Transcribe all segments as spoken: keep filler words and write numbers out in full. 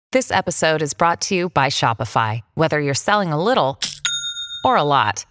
This episode is brought to you by Shopify. Whether you're selling a little or a lot,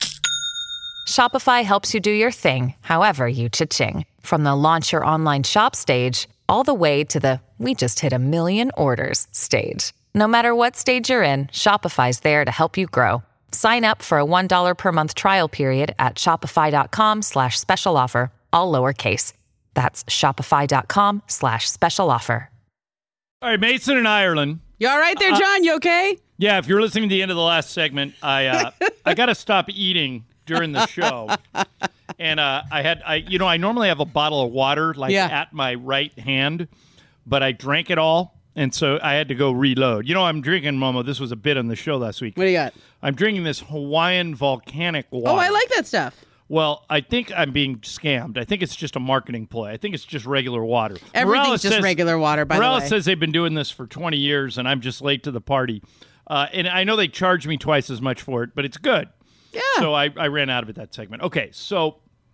Shopify helps you do your thing, however you cha-ching. From the launch your online shop stage, all the way to the we just hit a million orders stage. No matter what stage you're in, Shopify's there to help you grow. Sign up for a one dollar per month trial period at shopify.com slash special offer, all lowercase. That's shopify.com slash special offer. All right, Mason in Ireland. You all right there, John? You okay? Uh, yeah, if you're listening to the end of the last segment, I uh, I got to stop eating during the show. And uh, I had, I you know, I normally have a bottle of water like yeah. at my right hand, but I drank it all. And so I had to go reload. You know, I'm drinking, Momo. This was a bit on the show last week. What do you got? I'm drinking this Hawaiian volcanic water. Oh, I like that stuff. Well, I think I'm being scammed. I think it's just a marketing play. I think it's just regular water. Everything's Morales just says, regular water, by Morales the way. says they've been doing this for twenty years, and I'm just late to the party. Uh, and I know they charge me twice as much for it, but it's good. Yeah. So I, I ran out of it that segment. Okay, so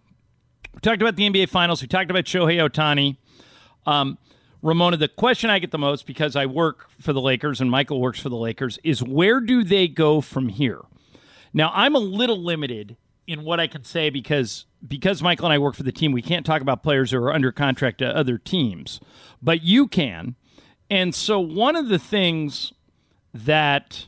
we talked about the N B A Finals. We talked about Shohei Ohtani. Um, Ramona, the question I get the most, because I work for the Lakers and Michael works for the Lakers, is where do they go from here? Now, I'm a little limited in what I can say because because Michael and I work for the team, we can't talk about players who are under contract to other teams, but you can. And so one of the things that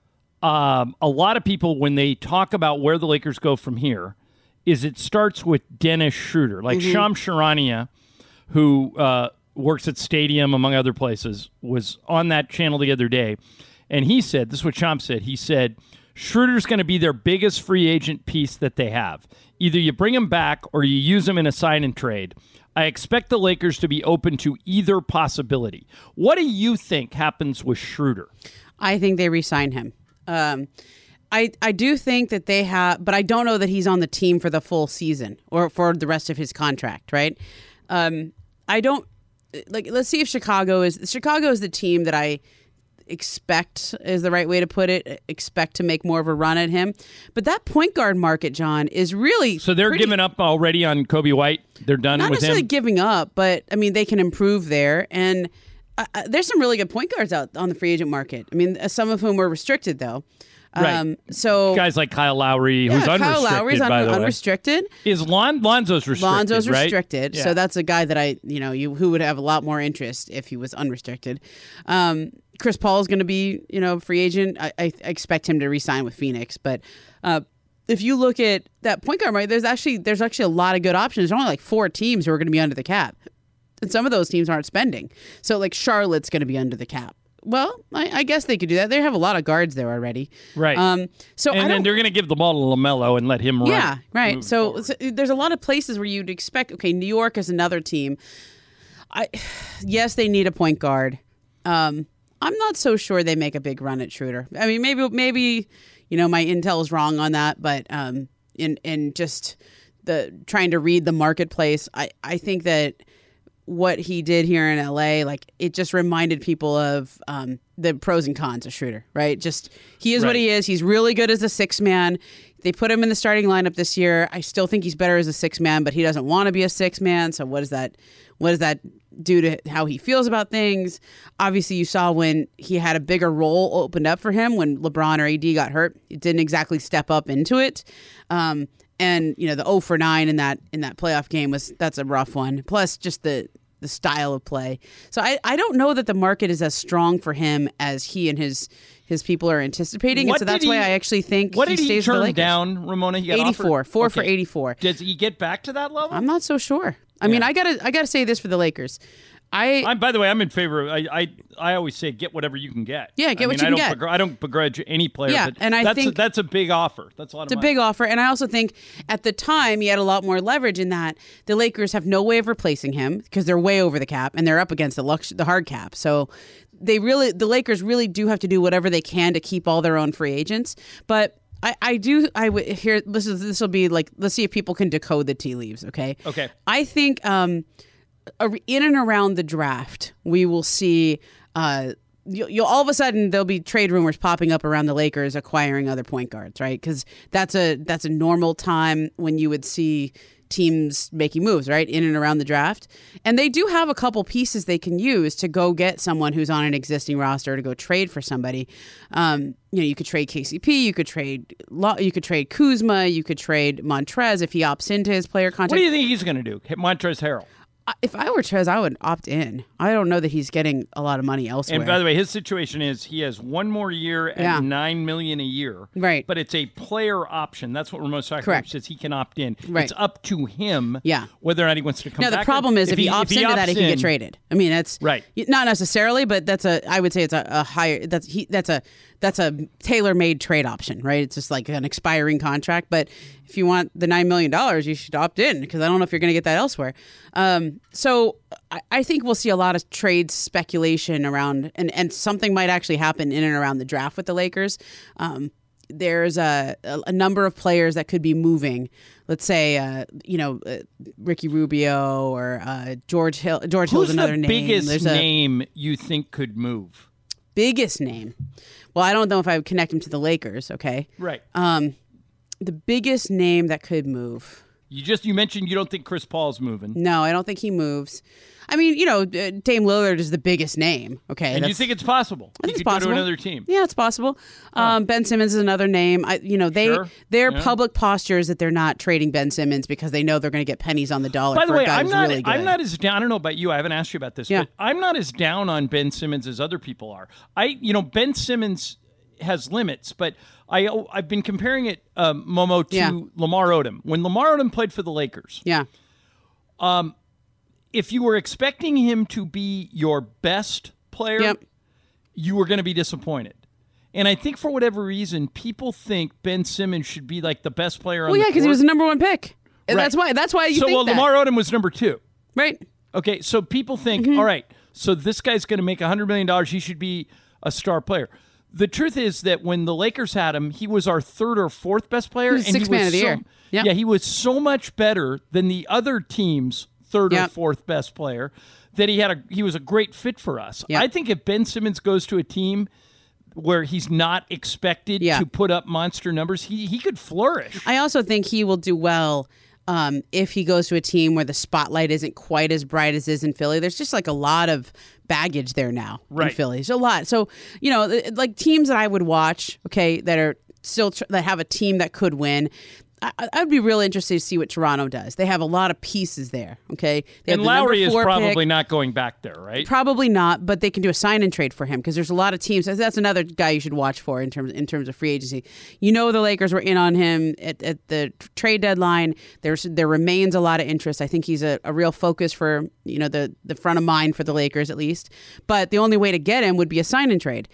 um, a lot of people, when they talk about where the Lakers go from here, is it starts with Dennis Schroeder. Like mm-hmm. Shams Charania, who uh, works at Stadium, among other places, was on that channel the other day, and he said, this is what Shams said, he said, Schroeder's going to be their biggest free agent piece that they have. Either you bring him back or you use him in a sign and trade. I expect the Lakers to be open to either possibility. What do you think happens with Schroeder? I think they re-sign him. Um, I I do think that they have, but I don't know that he's on the team for the full season or for the rest of his contract, right? Um, I don't, like, let's see if Chicago is, Chicago is the team that I expect is the right way to put it, expect to make more of a run at him. But that point guard market, John, is really So they're pretty, giving up already on Kobe White? They're done not with necessarily him? giving up, but, I mean, they can improve there. And uh, there's some really good point guards out on the free agent market. I mean, some of whom were restricted, though. Right. Um, so guys like Kyle Lowry, yeah, who's Kyle unrestricted, Lowry's un- by the unrestricted. way. Is Lon- Lonzo's restricted, Lonzo's right? restricted, Yeah. so that's a guy that I, you know, you who would have a lot more interest if he was unrestricted. Um, Chris Paul is going to be, you know, free agent. I, I expect him to re-sign with Phoenix, but uh, if you look at that point guard market, there's actually there's actually a lot of good options. There's only like four teams who are going to be under the cap, and some of those teams aren't spending. So like Charlotte's going to be under the cap. Well, I, I guess they could do that. They have a lot of guards there already. Right. Um, so and I then they're going to give the ball to LaMelo and let him run. Yeah, right. So, so there's a lot of places where you'd expect, okay, New York is another team. I, yes, they need a point guard. Um, I'm not so sure they make a big run at Schroeder. I mean, maybe, maybe, you know, my intel is wrong on that, but um, in in just the trying to read the marketplace, I, I think that what he did here in L A, like, it just reminded people of um, the pros and cons of Schroeder, right? Just, he is Right. what he is. He's really good as a six man. They put him in the starting lineup this year. I still think he's better as a six man, but he doesn't want to be a six man. So what does that, what does that do to how he feels about things? Obviously, you saw when he had a bigger role opened up for him when LeBron or A D got hurt. It didn't exactly step up into it. Um, and you know, the oh for nine in that in that playoff game was that's a rough one. Plus, just the the style of play. So I, I don't know that the market is as strong for him as he and his his people are anticipating. What and so that's did why he- I actually think What he did he stays with the turn Lakers. down, Ramona? He got eighty-four. offered? Four for Okay. eighty-four. Does he get back to that level? I'm not so sure. I mean, I gotta I gotta say this for the Lakers. I I'm, by the way, I'm in favor of, I, I I always say get whatever you can get. Yeah, get I what mean, you I can don't get. begr- I don't begrudge any player. Yeah, but and I that's think- a, that's a big offer. That's a lot of It's a money. big offer, and I also think at the time he had a lot more leverage in that the Lakers have no way of replacing him because they're way over the cap and they're up against the lux- the hard cap. So they really, the Lakers really do have to do whatever they can to keep all their own free agents. But I, I do, I would here. This is this will be like, let's see if people can decode the tea leaves. Okay. Okay. I think um, in and around the draft, we will see. Uh, You'll, you'll all of a sudden there'll be trade rumors popping up around the Lakers acquiring other point guards, right? Because that's a that's a normal time when you would see teams making moves, right, in and around the draft. And they do have a couple pieces they can use to go get someone who's on an existing roster to go trade for somebody. Um, you know, you could trade K C P, you could trade you could trade Kuzma, you could trade Montrez if he opts into his player contract. What do you think he's going to do, Montrezl Harrell? If I were Trez, I would opt in. I don't know that he's getting a lot of money elsewhere. And by the way, his situation is he has one more year at yeah. nine million dollars a year. Right. But it's a player option. That's what Ramon Soccer Correct. says. He can opt in. Right. It's up to him yeah. whether or not he wants to come now, back. Now, the problem is if, if he, he opts if he into opts that, he can in, get traded. I mean, that's right. Not necessarily, but that's a. I would say it's a, a higher. That's he. That's a. That's a tailor-made trade option, right? It's just like an expiring contract. But if you want the nine million dollars, you should opt in because I don't know if you're going to get that elsewhere. Um, so I, I think we'll see a lot of trade speculation around, and, and something might actually happen in and around the draft with the Lakers. Um, there's a, a, a number of players that could be moving. Let's say, uh, you know, uh, Ricky Rubio or uh, George Hill. George Hill's another name. name. Who's the biggest There's name you think could move? Biggest name? Well, I don't know if I would connect him to the Lakers, okay? Right. Um, the biggest name that could move. You just you mentioned you don't think Chris Paul's moving. No, I don't think he moves. I mean, you know, Dame Lillard is the biggest name. Okay, and you think it's possible? I think he it's could possible. Go to another team. Yeah, it's possible. Oh. Um, Ben Simmons is another name. I, you know, they sure. their yeah. public posture is that they're not trading Ben Simmons because they know they're going to get pennies on the dollar. By the for way, a guy I'm who's not. Really good. I'm not as down. I don't know about you. I haven't asked you about this, yeah. but I'm not as down on Ben Simmons as other people are. I, you know, Ben Simmons has limits, but I I've been comparing it, um, Momo, to yeah. Lamar Odom. When Lamar Odom played for the Lakers, yeah. Um, if you were expecting him to be your best player, yep. you were going to be disappointed. And I think for whatever reason, people think Ben Simmons should be like the best player on well, the yeah, court. because he was the number one pick. Right. That's why. That's why you so, think well, that. Lamar Odom was number two. Right. Okay, so people think, mm-hmm. all right, so this guy's going to make one hundred million dollars. He should be a star player. The truth is that when the Lakers had him, he was our third or fourth best player. He was and sixth he was man of the so, year. Yep. Yeah, he was so much better than the other team's third yep. or fourth best player that he had a he was a great fit for us. Yep. I think if Ben Simmons goes to a team where he's not expected yeah. to put up monster numbers, he he could flourish. I also think he will do well um, if he goes to a team where the spotlight isn't quite as bright as is in Philly. There's just like a lot of baggage there now right. in Philly. There's a lot. So, you know, like teams that I would watch, okay, that are still tr- that have a team that could win. I, I'd be real interested to see what Toronto does. They have a lot of pieces there, okay? They and have the Lowry is probably pick. not going back there, right? Probably not, but they can do a sign and trade for him because there's a lot of teams. That's another guy you should watch for in terms in terms of free agency. You know, the Lakers were in on him at, at the trade deadline. There's there remains a lot of interest. I think he's a, a real focus for you know the the front of mind for the Lakers at least. But the only way to get him would be a sign and trade.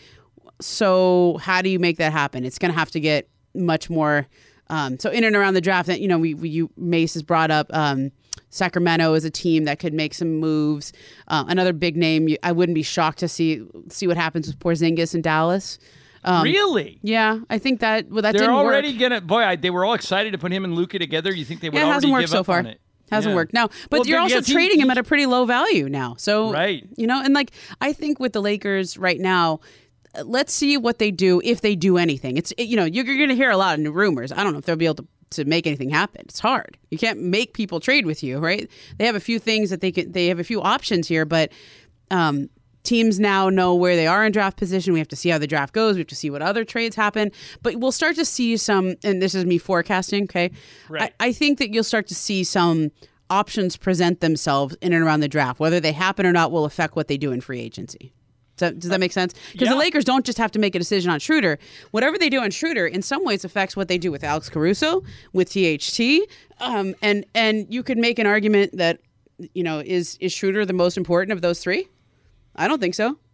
So how do you make that happen? It's going to have to get much more. Um, so in and around the draft, you know, we, we you Mace has brought up um, Sacramento as a team that could make some moves. Uh, another big name. I wouldn't be shocked to see see what happens with Porzingis in Dallas. Um, really? Yeah, I think that. Well, that They're didn't already work. gonna. Boy, I, they were all excited to put him and Luka together. You think they would Yeah, it already hasn't worked give so up far. on it? Hasn't yeah. worked. No, but well, you're also yes, he, trading he, him at a pretty low value now. So right. you know, and like I think with the Lakers right now. Let's see what they do if they do anything. It's you know you're, you're going to hear a lot of new rumors. I don't know if they'll be able to, to make anything happen. It's hard. You can't make people trade with you, right? They have a few things that they can. They have a few options here, but um, teams now know where they are in draft position. We have to see how the draft goes. We have to see what other trades happen. But we'll start to see some. And this is me forecasting. Okay, right. I, I think that you'll start to see some options present themselves in and around the draft. Whether they happen or not will affect what they do in free agency. So, does that make sense? Because yeah. the Lakers don't just have to make a decision on Schroeder. Whatever they do on Schroeder, in some ways, affects what they do with Alex Caruso, with T H T, um, and and you could make an argument that, you know, is is Schroeder the most important of those three? I don't think so.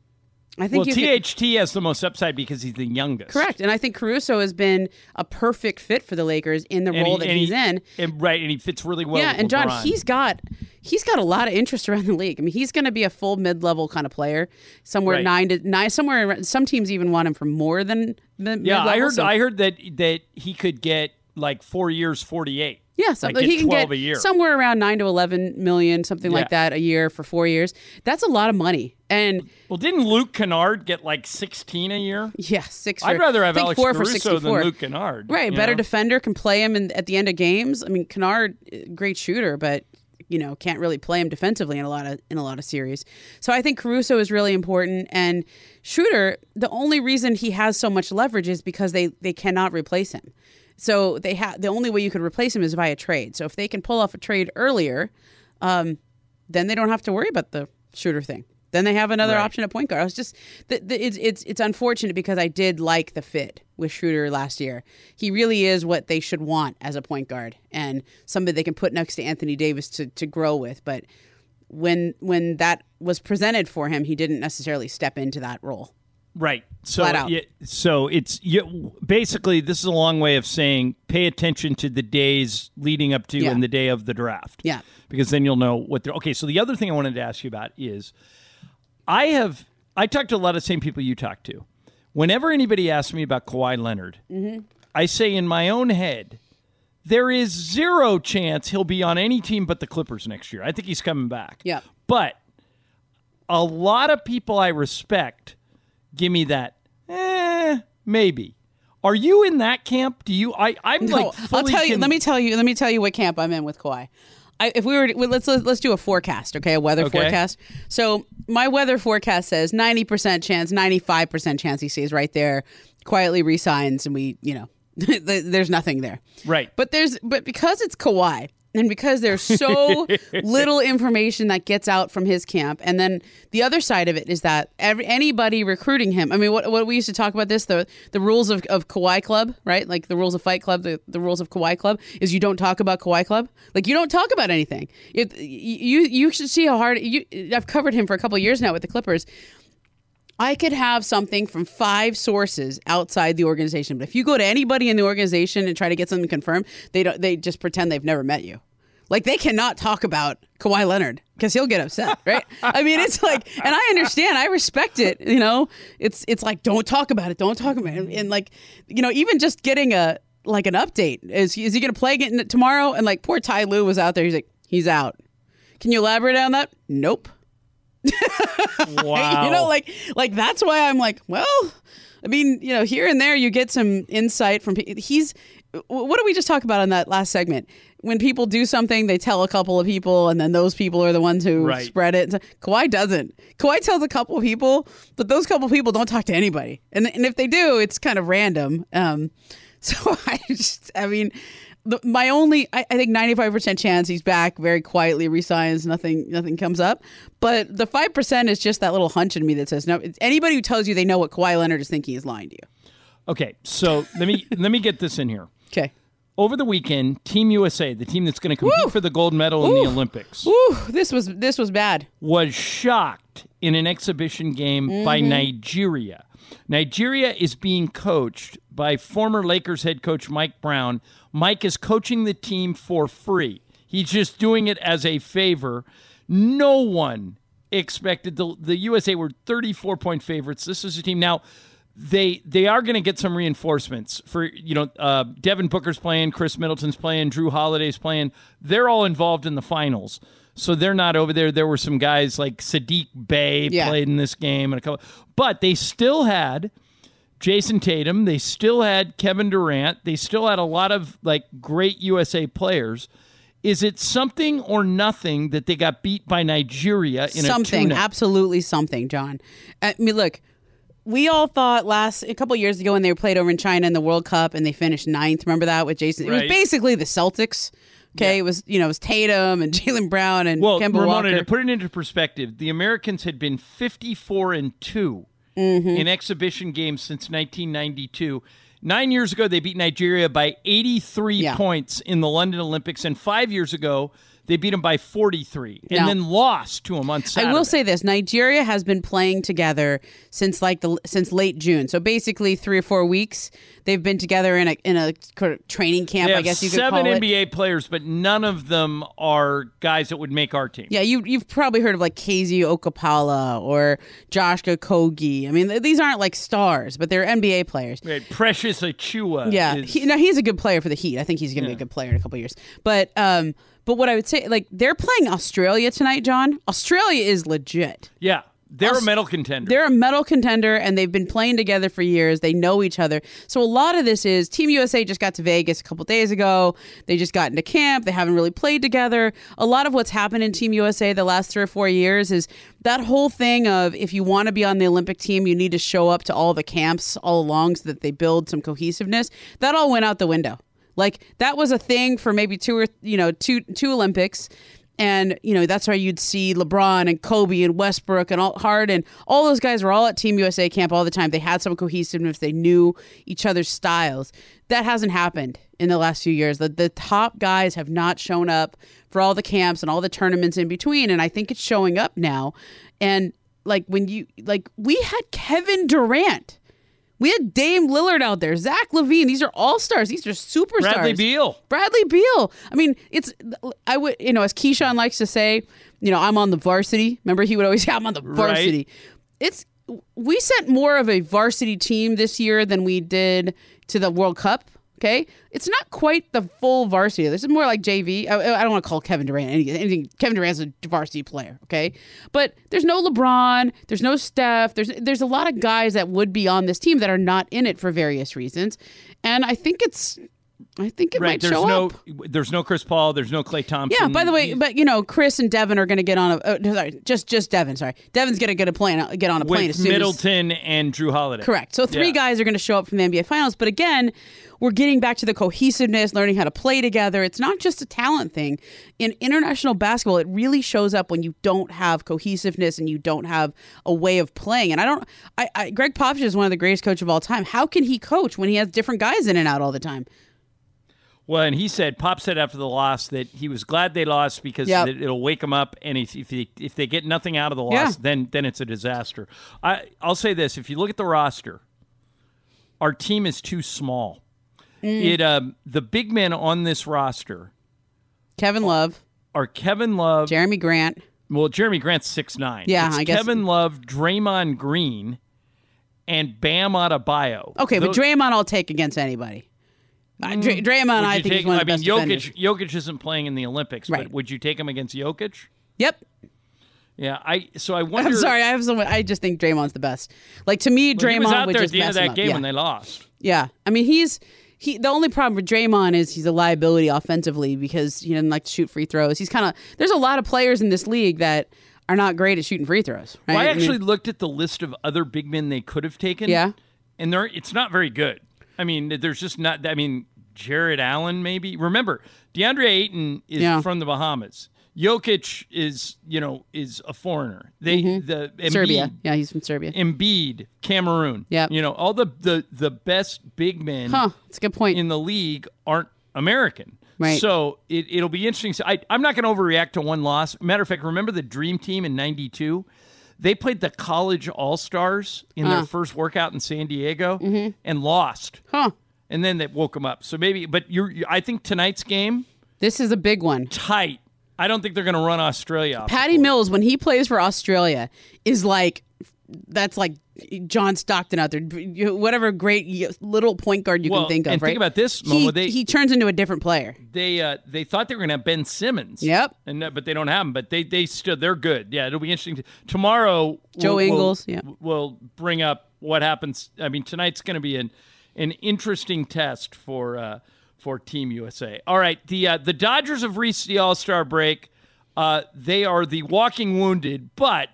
I think well, you T H T could, has the most upside because he's the youngest. Correct, and I think Caruso has been a perfect fit for the Lakers in the and role he, that he's he, in. And, right, and he fits really well. Yeah, with and John, LeBron. he's got he's got a lot of interest around the league. I mean, he's going to be a full mid-level kind of player, somewhere right. nine to nine, somewhere. Around, some teams even want him for more than mid- yeah. mid-level. I heard so. I heard that that he could get like four years, forty-eight. Yeah, so Like, get he can twelve get a year. somewhere around nine to eleven million, something Yeah. like that, a year for four years. That's a lot of money. And Well, didn't Luke Kennard get like sixteen a year? yeah, six. I'd for, rather have I think Alex four for Caruso sixty-four. than Luke Kennard. Right, you better know? defender, can play him in, at the end of games. I mean, Kennard, great shooter, but you know, can't really play him defensively in a lot of in a lot of series. So I think Caruso is really important. And Schroeder, the only reason he has so much leverage is because they they cannot replace him. So they have the only way you could replace him is via trade. So if they can pull off a trade earlier, um, then they don't have to worry about the Schroeder thing. Then they have another Right. option at point guard. I was just the, the, it's it's it's unfortunate because I did like the fit with Schroeder last year. He really is what they should want as a point guard and somebody they can put next to Anthony Davis to to grow with. But when when that was presented for him, he didn't necessarily step into that role. Right. So, Flat out. yeah, so it's you, basically this is a long way of saying pay attention to the days leading up to Yeah. and the day of the draft. Yeah. Because then you'll know what they're. Okay, so the other thing I wanted to ask you about is I have I talked to a lot of the same people you talk to. Whenever anybody asks me about Kawhi Leonard, Mm-hmm. I say in my own head, there is zero chance he'll be on any team but the Clippers next year. I think he's coming back. Yeah. But a lot of people I respect give me that, eh, maybe. Are you in that camp? Do you? I, I'm No, like fully I'll tell you. con- Let me tell you. Let me tell you what camp I'm in with Kawhi. I, if we were, well, let's let's do a forecast, okay? A weather Okay. forecast. So my weather forecast says ninety percent chance, ninety-five percent chance he stays right there, quietly resigns, and we, you know, there's nothing there. Right. But there's, but because it's Kawhi, and because there's so little information that gets out from his camp, and then the other side of it is that every, anybody recruiting him. I mean, what what we used to talk about this the the rules of, of Kawhi Club, right? Like the rules of Fight Club, the, the rules of Kawhi Club is you don't talk about Kawhi Club. Like you don't talk about anything. It, you you should see how hard you. I've covered him for a couple of years now with the Clippers. I could have something from five sources outside the organization, but if you go to anybody in the organization and try to get something confirmed, they don't. They just pretend they've never met you. Like they cannot talk about Kawhi Leonard because he'll get upset, right? I mean, it's like, and I understand, I respect it. You know, it's it's like don't talk about it, don't talk about it, and, and like, you know, even just getting a like an update is is he going to play again tomorrow? And like poor Ty Lue was out there. He's like, he's out. Can you elaborate on that? Nope. Wow. You know, like like that's why I'm like, well, I mean, you know, here and there you get some insight from pe- he's what did we just talk about in that last segment? When people do something, they tell a couple of people, and then those people are the ones who Right. spread it. Kawhi doesn't. Kawhi tells a couple of people, but those couple of people don't talk to anybody. And and if they do, it's kind of random. Um, so I just, I mean, the, my only, I, I think ninety-five percent chance he's back, very quietly resigns, nothing, nothing comes up. But the five percent is just that little hunch in me that says no. It's, anybody who tells you they know what Kawhi Leonard is thinking is lying to you. Okay, so let me let me get this in here. Okay. Over the weekend, Team U S A, the team that's going to compete Woo! for the gold medal in Ooh. the Olympics, Ooh, this was this was bad. was shocked in an exhibition game by Mm-hmm. Nigeria. Nigeria is being coached by former Lakers head coach Mike Brown. Mike is coaching the team for free. He's just doing it as a favor. No one expected the the U S A were thirty-four point favorites. This is a team now. They they are going to get some reinforcements for, you know, uh, Devin Booker's playing, Chris Middleton's playing, Drew Holiday's playing. They're all involved in the finals, so they're not over there. There were some guys like Sadiq Bey Yeah. played in this game, and a couple, but they still had Jason Tatum. They still had Kevin Durant. They still had a lot of like great U S A players. Is it something or nothing that they got beat by Nigeria in something, a tune-up? absolutely something, John. I mean, look, we all thought last a couple years ago when they played over in China in the World Cup and they finished ninth. Remember that with Jason? It Right. was basically the Celtics. Okay, Yeah. it was you know it was Tatum and Jaylen Brown and Well, Kemba Ramona, Walker. to put it into perspective, the Americans had been fifty-four and two Mm-hmm. in exhibition games since nineteen ninety-two. Nine years ago, they beat Nigeria by eighty-three Yeah. points in the London Olympics, and five years ago, They beat them by forty-three and No. then lost to them on Saturday. I will say this: Nigeria has been playing together since like the since late June. So basically, three or four weeks they've been together in a in a training camp. They I have guess you could seven call it. N B A players, but none of them are guys that would make our team. Yeah, you you've probably heard of like K Z Okapala or Joshua Kogi. I mean, th- these aren't like stars, but they're N B A players. Right. Precious Achua. Yeah, is- he, no, he's a good player for the Heat. I think he's going to be a good player in a couple of years. But um, but what I would say, like they're playing Australia tonight, John. Australia is legit. yeah. They're Aus- a medal contender. They're a medal contender, and they've been playing together for years. They know each other. So a lot of this is Team U S A just got to Vegas a couple days ago. They just got into camp. They haven't really played together. A lot of what's happened in Team U S A the last three or four years is that whole thing of if you want to be on the Olympic team, you need to show up to all the camps all along so that they build some cohesiveness. That all went out the window. Like that was a thing for maybe two or you know two two Olympics. And, you know, that's why you'd see LeBron and Kobe and Westbrook and all Harden. All those guys were all at Team U S A camp all the time. They had some cohesiveness. They knew each other's styles. That hasn't happened in the last few years. The, the top guys have not shown up for all the camps and all the tournaments in between. And I think it's showing up now. And, like, when you, like, we had Kevin Durant. We had Dame Lillard out there, Zach LaVine. These are all stars. These are superstars. Bradley Beal. Bradley Beal. I mean, it's I would you know as Keyshawn likes to say, you know, I'm on the varsity. Remember, he would always say, I'm on the varsity. Right. It's we sent more of a varsity team this year than we did to the World Cup. Okay, it's not quite the full varsity. This is more like J V. I, I don't want to call Kevin Durant anything, anything. Kevin Durant's a varsity player. Okay, but there's no LeBron. There's no Steph. There's there's a lot of guys that would be on this team that are not in it for various reasons, and I think it's. I think it Right. might There's show no up. there's no Chris Paul, there's no Klay Thompson. Yeah, by the way, He's- but you know, Chris and Devin are going to get on a uh, sorry, just just Devin, sorry. Devin's going to get a plane get on a plane as with soon as Middleton and Drew Holiday. correct. So three Yeah. guys are going to show up from the N B A Finals, but again, we're getting back to the cohesiveness, learning how to play together. It's not just a talent thing. In international basketball, it really shows up when you don't have cohesiveness and you don't have a way of playing. And I don't I, I Greg Popovich is one of the greatest coaches of all time. How can he coach when he has different guys in and out all the time? Well, and he said, Pop said after the loss that he was glad they lost because Yep. it, it'll wake them up, and if if they, if they get nothing out of the loss, Yeah. then then it's a disaster. I I'll say this: if you look at the roster, our team is too small. Mm. It um, the big men on this roster Kevin Love, are Kevin Love. Jeremy Grant. well, Jeremy Grant's six nine. Yeah, it's I guess- Kevin Love, Draymond Green, and Bam Adebayo. Okay, but Those- Draymond I'll take against anybody. Uh, Dray- Draymond, Would I you think take, he's one of I the mean, best Jokic. defenders. Jokic isn't playing in the Olympics, Right. but would you take him against Jokic? Yep. Yeah, I. So I wonder. I'm sorry. I have some. I just think Draymond's the best. Like to me, Well, Draymond he was out would there at just the end mess of him that up. game Yeah. when they lost. Yeah. I mean, he's he. The only problem with Draymond is he's a liability offensively because he doesn't like to shoot free throws. He's kind of. There's a lot of players in this league that are not great at shooting free throws. Right? Well, I I mean, actually looked at the list of other big men they could have taken. Yeah. and they're it's not very good. I mean, there's just not. I mean, Jared Allen maybe. Remember, DeAndre Ayton is Yeah. from the Bahamas. Jokic is, you know, is a foreigner. They the Embiid, Serbia. Yeah, he's from Serbia. Embiid, Cameroon. Yep. You know, all the the the best big men Huh. That's a good point. in the league aren't American. Right. So it, it'll be interesting. So I, I'm not going to overreact to one loss. Matter of fact, remember the Dream Team in ninety-two? They played the College All-Stars in their Uh. first workout in San Diego Mm-hmm. and lost. huh. And then they woke them up. So maybe, but you're, you I think tonight's game, This is a big one. tight. I don't think they're going to run Australia off the Patty court. Mills, when he plays for Australia, is like that's like John Stockton out there. You- Whatever great y- little point guard you Well, can think of. and right? think about this, He, Momo, they- he turns into a different player. They uh, they thought they were going to have Ben Simmons. Yep. And uh, but they don't have him. But they they still they're good. Yeah, it'll be interesting. To, tomorrow, Joe we'll, Ingles, We'll, yeah. we'll bring up what happens. I mean, tonight's going to be an an interesting test for uh, for Team U S A. All right, the uh, the Dodgers have reached the All Star break. Uh, they are the walking wounded, but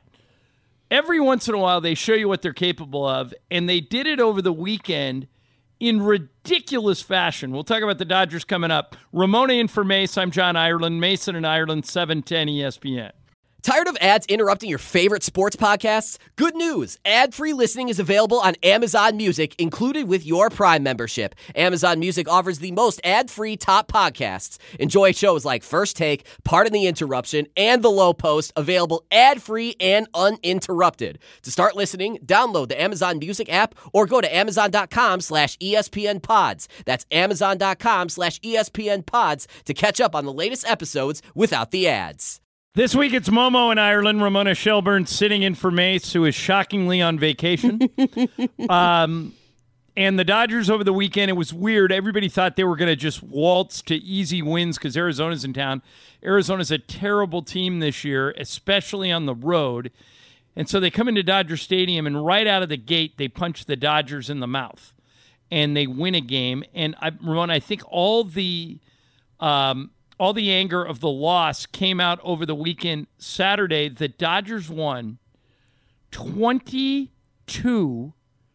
every once in a while they show you what they're capable of, and they did it over the weekend in ridiculous fashion. We'll talk about the Dodgers coming up. Ramona in for Mace. I'm John Ireland. Mason and Ireland, seven ten E S P N. Tired of ads interrupting your favorite sports podcasts? Good news! Ad-free listening is available on Amazon Music, included with your Prime membership. Amazon Music offers the most ad-free top podcasts. Enjoy shows like First Take, Pardon the Interruption, and The Low Post, available ad-free and uninterrupted. To start listening, download the Amazon Music app or go to amazon.com slash ESPN pods. That's amazon.com slash ESPN pods to catch up on the latest episodes without the ads. This week it's Momo in Ireland. Ramona Shelburne sitting in for Mace, who is shockingly on vacation. um, and the Dodgers over the weekend, it was weird. Everybody thought they were going to just waltz to easy wins because Arizona's in town. Arizona's a terrible team this year, especially on the road. And so they come into Dodger Stadium, and right out of the gate, they punch the Dodgers in the mouth. And they win a game. And, I, Ramona, I think all the... Um, All the anger of the loss came out over the weekend. Saturday, the Dodgers won twenty-two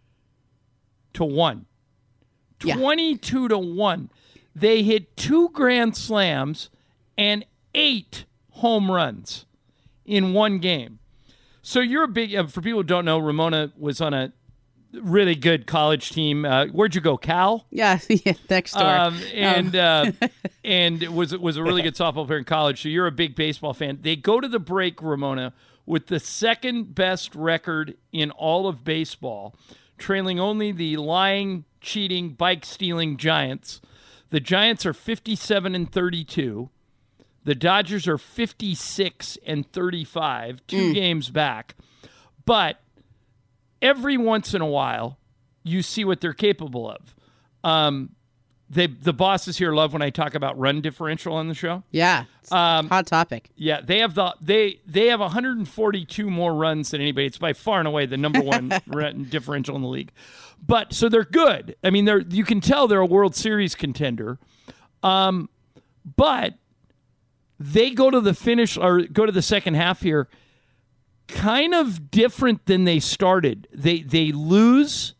to one. Yeah. twenty-two to one. They hit two grand slams and eight home runs in one game. So you're a big, uh, for people who don't know, Ramona was on a really good college team. Uh, where'd you go, Cal? Yeah, yeah, next door. Um, and uh, and it was was a really good softball player in college. So you're a big baseball fan. They go to the break, Ramona, with the second best record in all of baseball, trailing only the lying, cheating, bike stealing Giants. The Giants are fifty-seven and thirty-two. The Dodgers are fifty-six and thirty-five, two mm. games back. But every once in a while, you see what they're capable of. Um, they, the bosses here love when I talk about run differential on the show. Yeah, um, hot topic. Yeah, they have the they they have one hundred forty-two more runs than anybody. It's by far and away the number one run differential in the league. But so they're good. I mean, they're you can tell they're a World Series contender. Um, but they go to the finish or go to the second half here, kind of different than they started. They they lose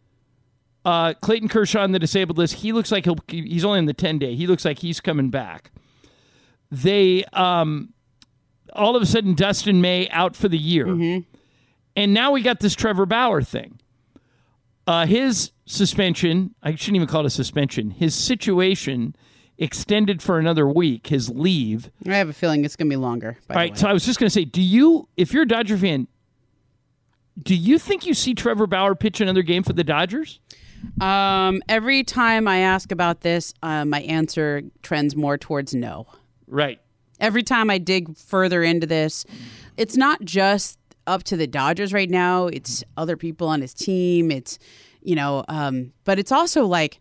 uh, Clayton Kershaw on the disabled list. He looks like he'll he's only in the ten day. He looks like he's coming back. They um, all of a sudden Dustin May out for the year, mm-hmm. and now we got this Trevor Bauer thing. Uh, his suspension, I shouldn't even call it a suspension. His situation extended for another week, his leave. I have a feeling it's going to be longer. By All right, so I was just going to say, do you, if you're a Dodger fan, do you think you see Trevor Bauer pitch another game for the Dodgers? Um, every time I ask about this, uh, my answer trends more towards no. Right. Every time I dig further into this, it's not just up to the Dodgers right now. It's other people on his team. It's, you know, um, but it's also like,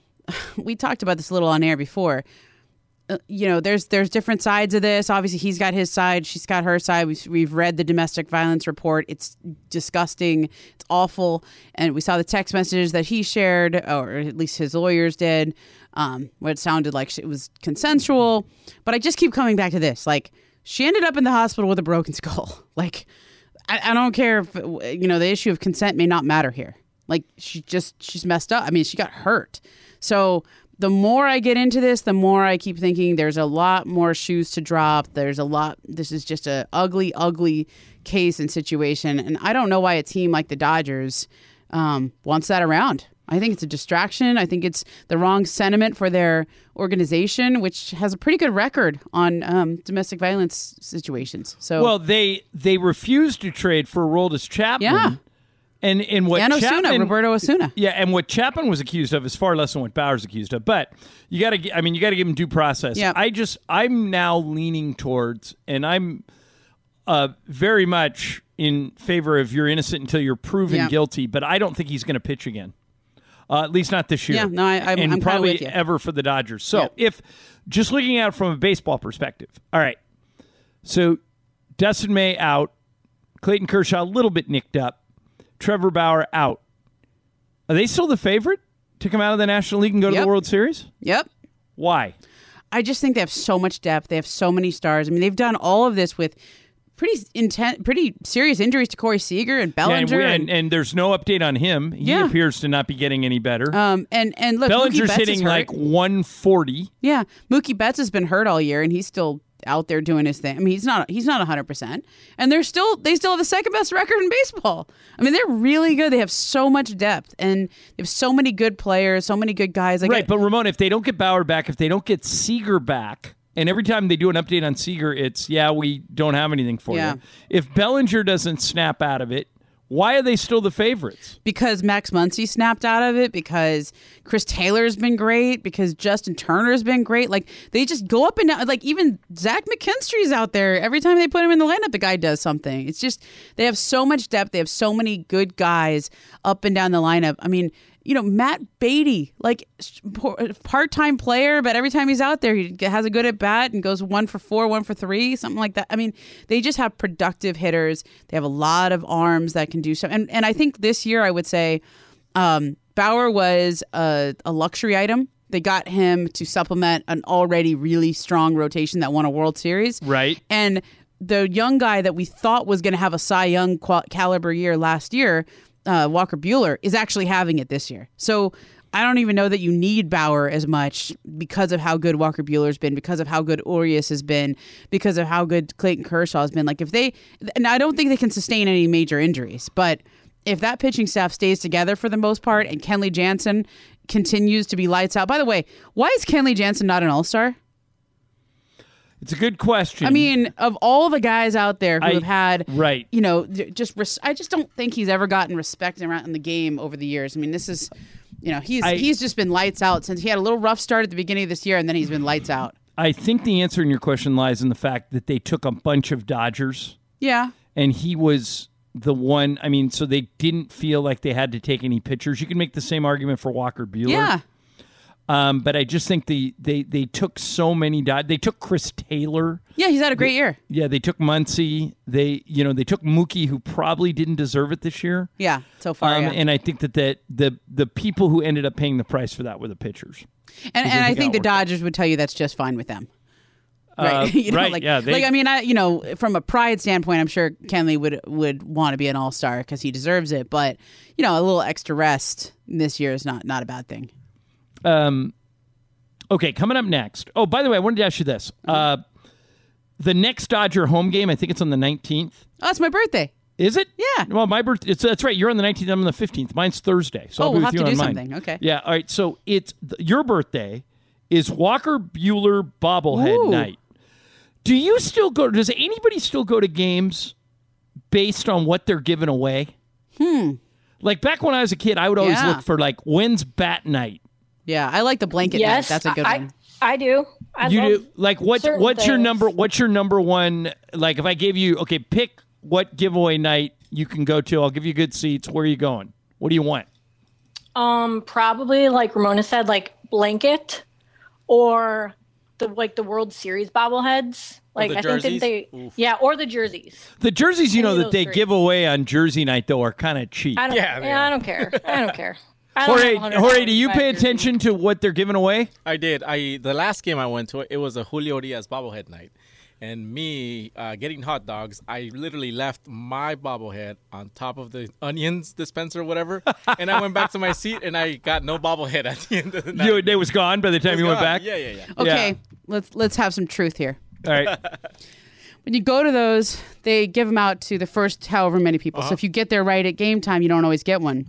we talked about this a little on air before. Uh, you know, there's there's different sides of this. Obviously, he's got his side. She's got her side. We've, we've read the domestic violence report. It's disgusting. It's awful. And we saw the text messages that he shared, or at least his lawyers did, um, where it sounded like it was consensual. But I just keep coming back to this. Like, she ended up in the hospital with a broken skull. Like, I, I don't care if, you know, the issue of consent may not matter here. Like, she just, she's messed up. I mean, she got hurt. So the more I get into this, the more I keep thinking there's a lot more shoes to drop. There's a lot. This is just a ugly, ugly case and situation. And I don't know why a team like the Dodgers um, wants that around. I think it's a distraction. I think it's the wrong sentiment for their organization, which has a pretty good record on um, domestic violence situations. So, well, they they refused to trade for Aroldis Chapman. Yeah. And and what and Osuna, Chapman, Roberto Osuna. Yeah, and what Chapman was accused of is far less than what Bauer's accused of. But you got to, I mean, you got to give him due process. Yeah. I just, I'm now leaning towards, and I'm uh, very much in favor of you're innocent until you're proven yeah. guilty. But I don't think he's going to pitch again, uh, at least not this year. Yeah, no, I, I'm, and I'm probably with you. ever for the Dodgers. So yeah. if just looking at it from a baseball perspective, all right. So Dustin May out, Clayton Kershaw a little bit nicked up. Trevor Bauer out. Are they still the favorite to come out of the National League and go yep. to the World Series? Yep. Why? I just think they have so much depth. They have so many stars. I mean, they've done all of this with pretty intense, pretty serious injuries to Corey Seager and Bellinger. Yeah, and, and, and, and there's no update on him. He yeah. appears to not be getting any better. Um, and, and look, Bellinger's Mookie Betts hitting is hurt. like one forty. Yeah. Mookie Betts has been hurt all year, and he's still out there doing his thing. I mean, he's not he's not one hundred percent. And they're still they still have the second best record in baseball. I mean, they're really good. They have so much depth and they have so many good players, so many good guys. Like right, but Ramon, if they don't get Bauer back, if they don't get Seager back, and every time they do an update on Seager, it's, yeah, we don't have anything for Yeah. you. If Bellinger doesn't snap out of it, why are they still the favorites? Because Max Muncy snapped out of it, because Chris Taylor's been great, because Justin Turner's been great. Like, they just go up and down. Like, even Zach McKinstry's out there. Every time they put him in the lineup, the guy does something. It's just, they have so much depth. They have so many good guys up and down the lineup. I mean, you know, Matt Beatty, like part-time player, but every time he's out there, he has a good at bat and goes one for four, one for three, something like that. I mean, they just have productive hitters. They have a lot of arms that can do so. And and I think this year, I would say, um, Bauer was a, a luxury item. They got him to supplement an already really strong rotation that won a World Series. Right. And the young guy that we thought was going to have a Cy Young qual- caliber year last year, Uh, Walker Buehler, is actually having it this year. So I don't even know that you need Bauer as much because of how good Walker Buehler's been, because of how good Urias has been, because of how good Clayton Kershaw has been. Like, if they, and I don't think they can sustain any major injuries, but if that pitching staff stays together for the most part and Kenley Jansen continues to be lights out. By the way, why is Kenley Jansen not an all-star? It's a good question. I mean, of all the guys out there who I- have had, right. you know, just res- I just don't think he's ever gotten respect around in the game over the years. I mean, this is, you know, he's I- he's just been lights out since he had a little rough start at the beginning of this year, and then he's been lights out. I think the answer in your question lies in the fact that they took a bunch of Dodgers, Yeah, and he was the one. I mean, so they didn't feel like they had to take any pitchers. You can make the same argument for Walker Buehler. yeah, Um, but I just think the they they took so many. Dod- they took Chris Taylor. yeah. He's had a great year. Yeah, they took Muncy. They you know they took Mookie, who probably didn't deserve it this year. Yeah, so far. Um, yeah. And I think that, that the the people who ended up paying the price for that were the pitchers. And, Because and they I think the got worked out. Dodgers would tell you that's just fine with them. Uh, Right, you know, right, like, yeah, they- like I mean, I you know, from a pride standpoint, I'm sure Kenley would would want to be an all star because he deserves it. But you know, a little extra rest this year is not not a bad thing. Um, okay, coming up next. Oh, by the way, I wanted to ask you this. Uh, the next Dodger home game, I think it's on the nineteenth. Oh, it's my birthday. Is it? Yeah. Well, my birthday. It's that's right. You're on the nineteenth. I'm on the fifteenth. Mine's Thursday. So Oh, I'll be we'll with have you to on do mine. something. Okay. Yeah. All right. So it's th- your birthday is Walker Buehler bobblehead Ooh. night. Do you still go? Does anybody still go to games based on what they're giving away? Hmm. Like back when I was a kid, I would always Yeah. look for like when's bat night. Yeah, I like the blanket Yes, night. That's a good I, one. I do. I You love do like what? certain What's your things. number? What's your number one? Like if I gave you okay, pick what giveaway night you can go to. I'll give you good seats. Where are you going? What do you want? Um, probably like Ramona said, like blanket or the like the World Series bobbleheads. Like the I think jerseys? that they, Oof. yeah, or the jerseys. The jerseys, you Any know, of that those they three. give away on Jersey night though are kind of cheap. I don't. Yeah, Yeah, they are. I don't care. I don't care. I don't Jorge, have one hundred Jorge, do you dollars to buy pay a jersey. attention to what they're giving away? I did. I the last game I went to, it was a Julio Diaz bobblehead night, and me uh, getting hot dogs. I literally left my bobblehead on top of the onions dispenser or whatever, and I went back to my seat, and I got no bobblehead at the end of the night. You, it was gone by the time It was you went gone. back. Yeah, yeah, yeah. Okay, Yeah. let's let's have some truth here. All right. When you go to those, they give them out to the first however many people. So if you get there right at game time, you don't always get one.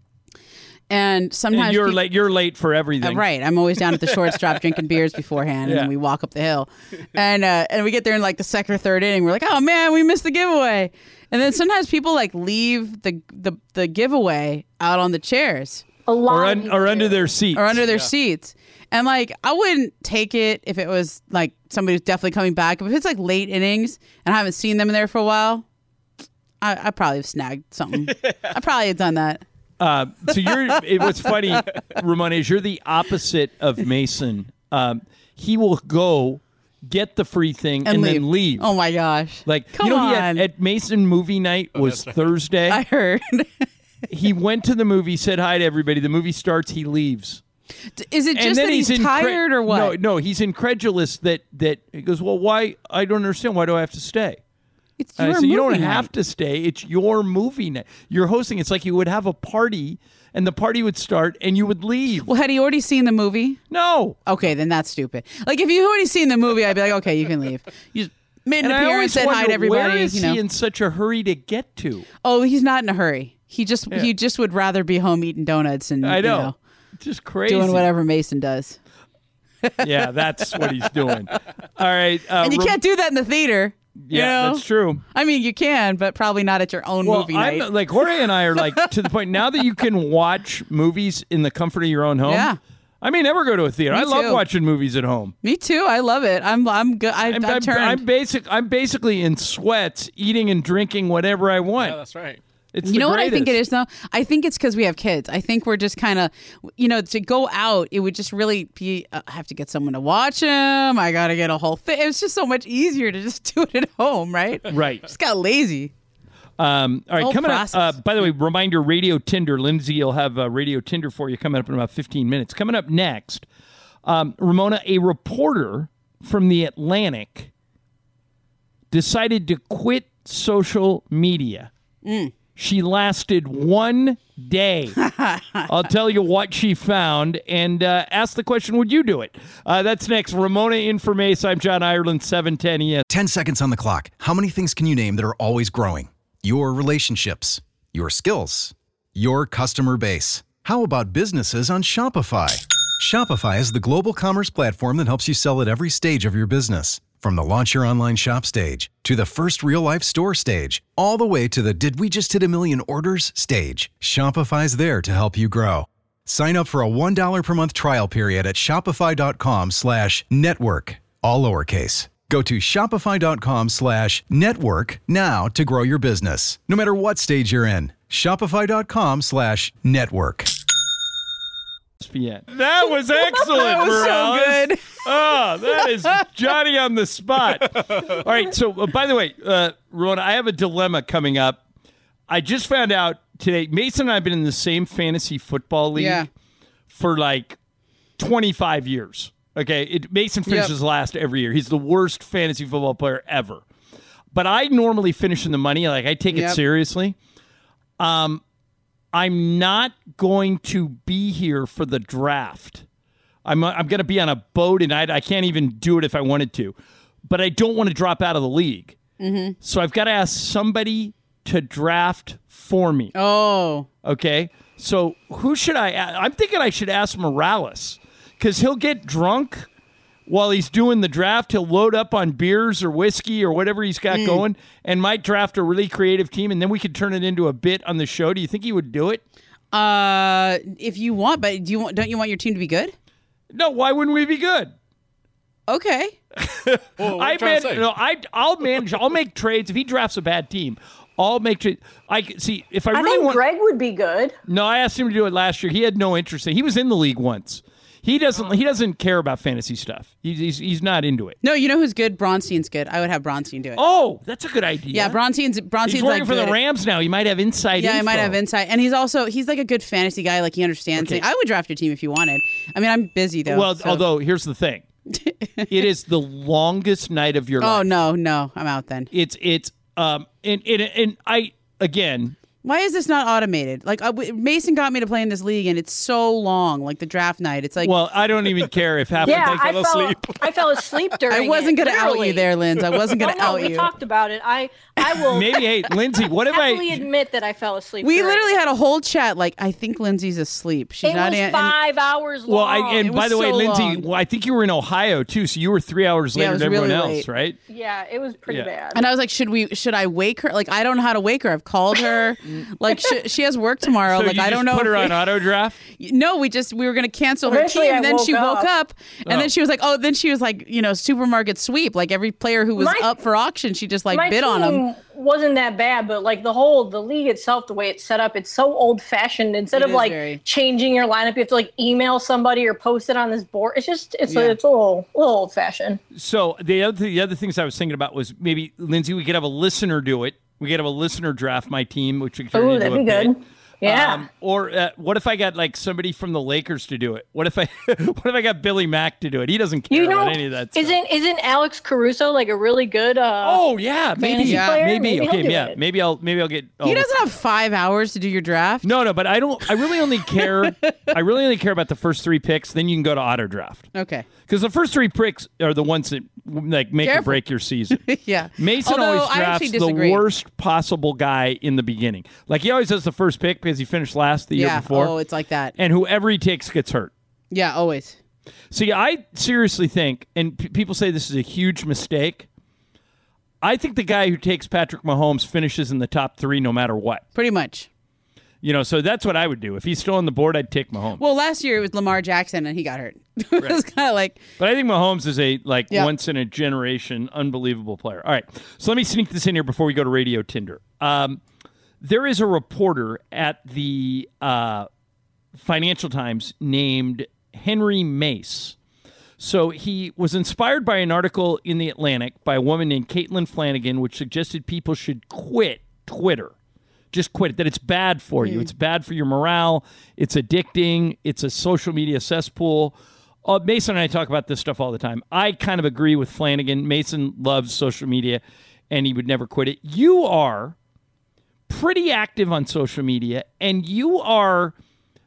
And sometimes And you're peop- late. You're late for everything. Uh, right. I'm always down at the short stop drinking beers beforehand, and Yeah. then we walk up the hill, and uh, and we get there in like the second or third inning. We're like, oh man, we missed the giveaway. And then sometimes people like leave the the, the giveaway out on the chairs A lot Or, of un, people or under do. their seats. or under their seats. And like, I wouldn't take it if it was like somebody who's definitely coming back. If it's like late innings and I haven't seen them in there for a while, I, I probably have snagged something. I probably have done that. Uh, so you're. It was funny, Ramon, is you're the opposite of Mason. Um, he will go get the free thing and, And, leave. then leave. Oh my gosh. Like Come you know, he on. had, at Mason movie night was Thursday. I heard. He went to the movie, said hi to everybody. The movie starts, he leaves. Is it And just then that he's, incre- tired or what? No, no, he's incredulous that that he goes, well, why? I don't understand. Why do I have to stay? It's And your I said, you don't movie have night. to stay. It's your movie night. You're hosting. It's like you would have a party, and the party would start, and you would leave. Well, had he already seen the movie? No. Okay, then that's stupid. Like, if you've already seen the movie, I'd be like, okay, you can leave. You just made an And I appearance, always said hi wonder, to everybody. where is you know. he in such a hurry to get to? Oh, he's not in a hurry. He just Yeah. he just would rather be home eating donuts and I know. You know, Just crazy. doing whatever Mason does. Yeah, that's what he's doing. All right. Uh, And you Ram- can't do that in the theater. you Yeah, know? that's true. I mean, you can, but probably not at your own Well, movie I'm night. like Jorge and I are like to the point now that you can watch movies in the comfort of your own home. Yeah. I may never go to a theater. Me I love too. watching movies at home. Me too. I love it. I'm I'm good. I, I'm, I've I'm, turned. I'm basic. I'm basically in sweats, eating and drinking whatever I want. Yeah, that's right. It's You the know what I think it greatest. is though? I think it's because we have kids. I think we're just kind of, you know, to go out, it would just really be, uh, I have to get someone to watch them. I got to get a whole thing. It's just so much easier to just do it at home, right? Right. Just got lazy. Um, all right, Whole coming process. up. Uh, by the way, reminder: Radio Tinder. Lindsay will have uh, Radio Tinder for you coming up in about fifteen minutes. Coming up next, um, Ramona, a reporter from the Atlantic, decided to quit social media. Mm. She lasted one day. I'll tell you what she found and uh, ask the question, would you do it? Uh, that's next. Ramona Informace. I'm John Ireland, seven ten E S. ten seconds on the clock. How many things can you name that are always growing? Your relationships, your skills, your customer base. How about businesses on Shopify? Shopify is the global commerce platform that helps you sell at every stage of your business. From the launch your online shop stage to the first real-life store stage, all the way to the did we just hit a million orders stage, Shopify's there to help you grow. Sign up for a one dollar per month trial period at shopify.com slash network, all lowercase. Go to shopify.com slash network now to grow your business, no matter what stage you're in. Shopify.com slash network. That was excellent, That was so Morales. good. Oh, that is Johnny on the spot. All right, so uh, by the way, uh, Ramona, I have a dilemma coming up. I just found out today, Mason and I have been in the same fantasy football league Yeah. for like twenty-five years. Okay, it, Mason finishes last every year. He's the worst fantasy football player ever. But I normally finish in the money. Like, I take it Yep. seriously. Um, I'm not going to be here for the draft. I'm I'm going to be on a boat, and I, I can't even do it if I wanted to. But I don't want to drop out of the league. Mm-hmm. So I've got to ask somebody to draft for me. Oh. Okay? So who should I ask? I'm thinking I should ask Morales because he'll get drunk while he's doing the draft. He'll load up on beers or whiskey or whatever he's got Mm. going and might draft a really creative team, and then we could turn it into a bit on the show. Do you think he would do it? Uh, if you want, but do you want, don't you want your team to be good? No, why wouldn't we be good? Okay. Well, what are I you trying to man, say? no, I I'll manage. I'll make trades if he drafts a bad team. I'll make trades. I c- see if I, I really think want. Greg would be good. No, I asked him to do it last year. He had no interest. He was in the league once. He doesn't. He doesn't care about fantasy stuff. He's he's, he's not into it. No, you know who's good? Bronstein's good. I would have Bronstein do it. Oh, that's a good idea. yeah, Bronstein's Bronstein's He's working like for the good. Rams now. He might have inside. Yeah, I might info. have insight, and he's also he's like a good fantasy guy. Like he understands. Okay. things. I would draft your team if you wanted. I mean, I'm busy though. Well, so- although here's the thing, it is the longest night of your oh life. no, no, I'm out then. It's it's um and and, and I again. Why is this not automated? Like uh, w- Mason got me to play in this league, and it's so long. Like the draft night, it's like Well, I don't even care if half Yeah, the I fell fell, asleep. I fell asleep during I wasn't it, gonna out literally. you there, Linz. I wasn't Oh, gonna no, out we you. talked about it. I, I will maybe. Hey, Lindsay, what if happily I? admit that I fell asleep. We during literally it. had a whole chat. Like I think Lindsay's asleep. She's It not. was an- five hours long. Well, I, and It by was the way, so Lindsay, long. well, I think you were in Ohio too, so you were three hours Yeah, later it was than everyone really else, late. right? yeah, it was pretty Yeah. bad. And I was like, should we? Should I wake her? Like I don't know how to wake her. I've called her. Like she, she has work tomorrow. So like you I don't just know. Put if her we- on auto draft. No, we just we were gonna cancel her Eventually, team, I and then woke she woke up. up, and Oh. then she was like, oh, then she was like, you know, supermarket sweep. Like every player who was My- up for auction, she just like My bid team on them. wasn't that bad, but like the whole the league itself, the way it's set up, it's so old fashioned. Instead It of is like very- changing your lineup, you have to like email somebody or post it on this board. It's just it's Yeah. a, it's a little a little old fashioned. So the other the other things I was thinking about was maybe Lindsay, we could have a listener do it. We could have a listener draft my team, which we could turn Ooh, into that'd a be bit. good. Yeah. Um, or uh, what if I got like somebody from the Lakers to do it? What if I what if I got Billy Mack to do it? He doesn't care You know, about any of that stuff. isn't isn't Alex Caruso like a really good? Uh, Oh yeah, maybe, fantasy yeah. player? maybe, Maybe he'll okay, do yeah, it. maybe I'll, maybe I'll get. He oh, doesn't have five hours to do your draft. No, no, but I don't. I really only care. I really only care about the first three picks. Then you can go to auto draft Okay. because the first three picks are the ones that like make or Careful. break your season. Yeah. Mason Although, always I drafts actually the disagree. worst possible guy in the beginning. Like he always does the first pick because he finished last the year Yeah. before. Oh, it's like that. And whoever he takes gets hurt. Yeah, always. See, I seriously think, and p- people say this is a huge mistake. I think the guy who takes Patrick Mahomes finishes in the top three no matter what. Pretty much. You know, so that's what I would do. If he's still on the board, I'd take Mahomes. Well, last year it was Lamar Jackson and he got hurt. It was kind of like, But I think Mahomes is a like Yeah. once in a generation, unbelievable player. All right, so let me sneak this in here before we go to Radio Tinder. Um, there is a reporter at the uh, Financial Times named Henry Mace. So he was inspired by an article in The Atlantic by a woman named Caitlin Flanagan, which suggested people should quit Twitter. Just quit it, that it's bad for you. It's bad for your morale. It's addicting. It's a social media cesspool. Uh, Mason and I talk about this stuff all the time. I kind of agree with Flanagan. Mason loves social media, and he would never quit it. You are pretty active on social media, and you are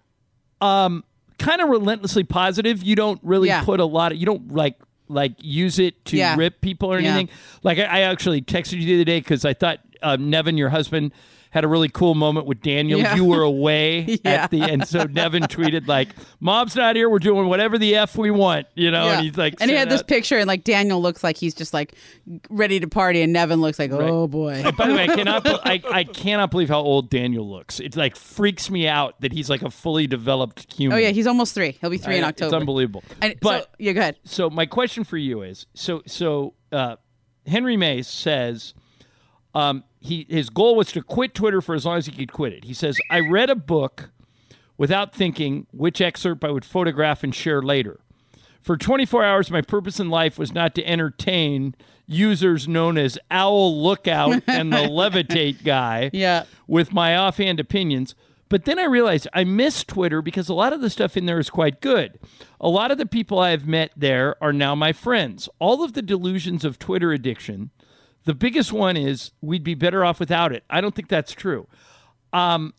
um, kind of relentlessly positive. You don't really Yeah. put a lot of, you don't like like use it to Yeah. rip people or Yeah. anything. Like I, I actually texted you the other day because I thought uh, Nevin, your husband, had a really cool moment with Daniel. Yeah. You were away Yeah. at the and so Nevin tweeted like, "Mom's not here. We're doing whatever the f we want," you know. yeah. And he's like, and he sent had this out- picture and like Daniel looks like he's just like ready to party and Nevin looks like, oh boy. By the way, I cannot. be- I, I cannot believe how old Daniel looks. It like freaks me out that he's like a fully developed human. Oh yeah, he's almost three. He'll be three in I- October. It's unbelievable. And but so, yeah, go ahead. So my question for you is: so so uh, Henry Mace says um, he his goal was to quit Twitter for as long as he could quit it. He says, "I read a book without thinking which excerpt I would photograph and share later. For twenty-four hours, my purpose in life was not to entertain users known as Owl Lookout and the Levitate guy Yeah. with my offhand opinions." But then I realized I miss Twitter because a lot of the stuff in there is quite good. A lot of the people I have met there are now my friends. All of the delusions of Twitter addiction, the biggest one is we'd be better off without it. I don't think that's true. Um,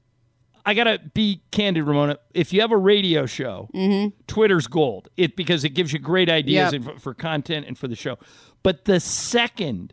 I got to be candid, Ramona. If you have a radio show, Twitter's gold. It because it gives you great ideas Yep. and for, for content and for the show. But the second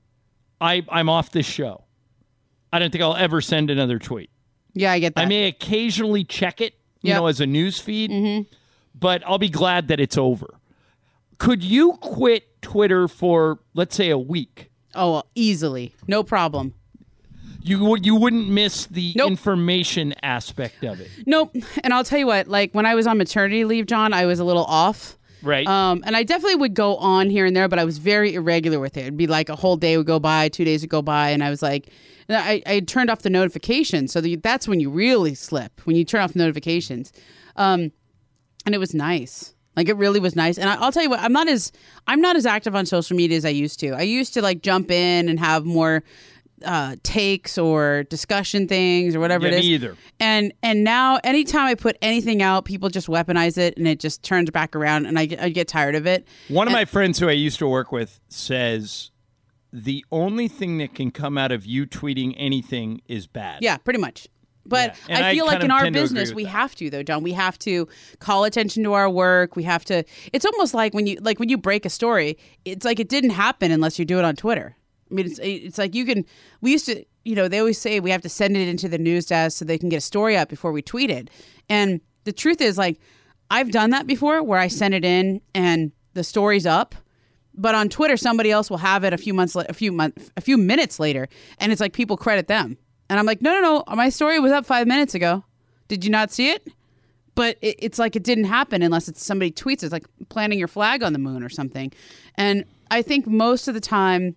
I, I'm off this show, I don't think I'll ever send another tweet. Yeah, I get that. I may occasionally check it, you Yep. know, as a news feed, but I'll be glad that it's over. Could you quit Twitter for, let's say, a week? oh, well, easily. No problem. You would you wouldn't miss the Nope. information aspect of it, Nope. And I'll tell you what, like when I was on maternity leave, John, I was a little off. right? Um, and I definitely would go on here and there, but I was very irregular with it. It'd be like a whole day would go by, two days would go by, and I was like, and I, I turned off the notifications. So the, that's when you really slip, when you turn off notifications. Um, and it was nice. Like it really was nice. And I, I'll tell you what, I'm not as I'm not as active on social media as I used to. I used to like jump in and have more uh, takes or discussion things or whatever Yeah, it me is. either. And and now anytime I put anything out, people just weaponize it and it just turns back around and I, get- I get tired of it. One of my friends who I used to work with says the only thing that can come out of you tweeting anything is bad. Yeah, pretty much. But Yeah. And I I feel like kind in of our tend to agree business, with we that. have to though, John. We have to call attention to our work. We have to. It's almost like when you like when you break a story. It's like it didn't happen unless you do it on Twitter. I mean, it's it's like you can. We used to, you know, they always say we have to send it into the news desk so they can get a story up before we tweet it. And the truth is, like, I've done that before where I send it in and the story's up. But on Twitter, somebody else will have it a few months, la- a few months, a few minutes later, and it's like people credit them. And I'm like, no, no, no, my story was up five minutes ago. Did you not see it? But it, it's like it didn't happen unless it's somebody tweets. It's like planting your flag on the moon or something. And I think most of the time,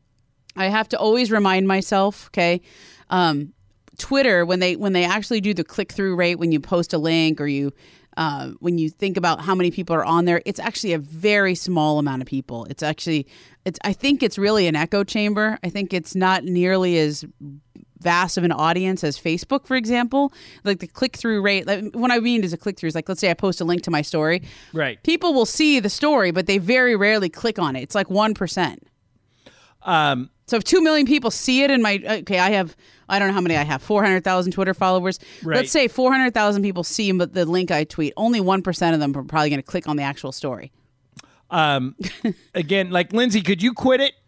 I have to always remind myself, okay, um, Twitter when they when they actually do the click through rate when you post a link or you uh, when you think about how many people are on there, it's actually a very small amount of people. It's actually it's I think it's really an echo chamber. I think it's not nearly as vast of an audience as Facebook, for example. Like the click-through rate, like, what I mean is a click-through is like, let's say I post a link to my story. Right. People will see the story, but they very rarely click on it. It's like one percent. Um, so if two million people see it in my, okay, I have, I don't know how many I have, four hundred thousand Twitter followers. Right. Let's say four hundred thousand people see the link I tweet. Only one percent of them are probably going to click on the actual story. Um, again, like Lindsay, could you quit it?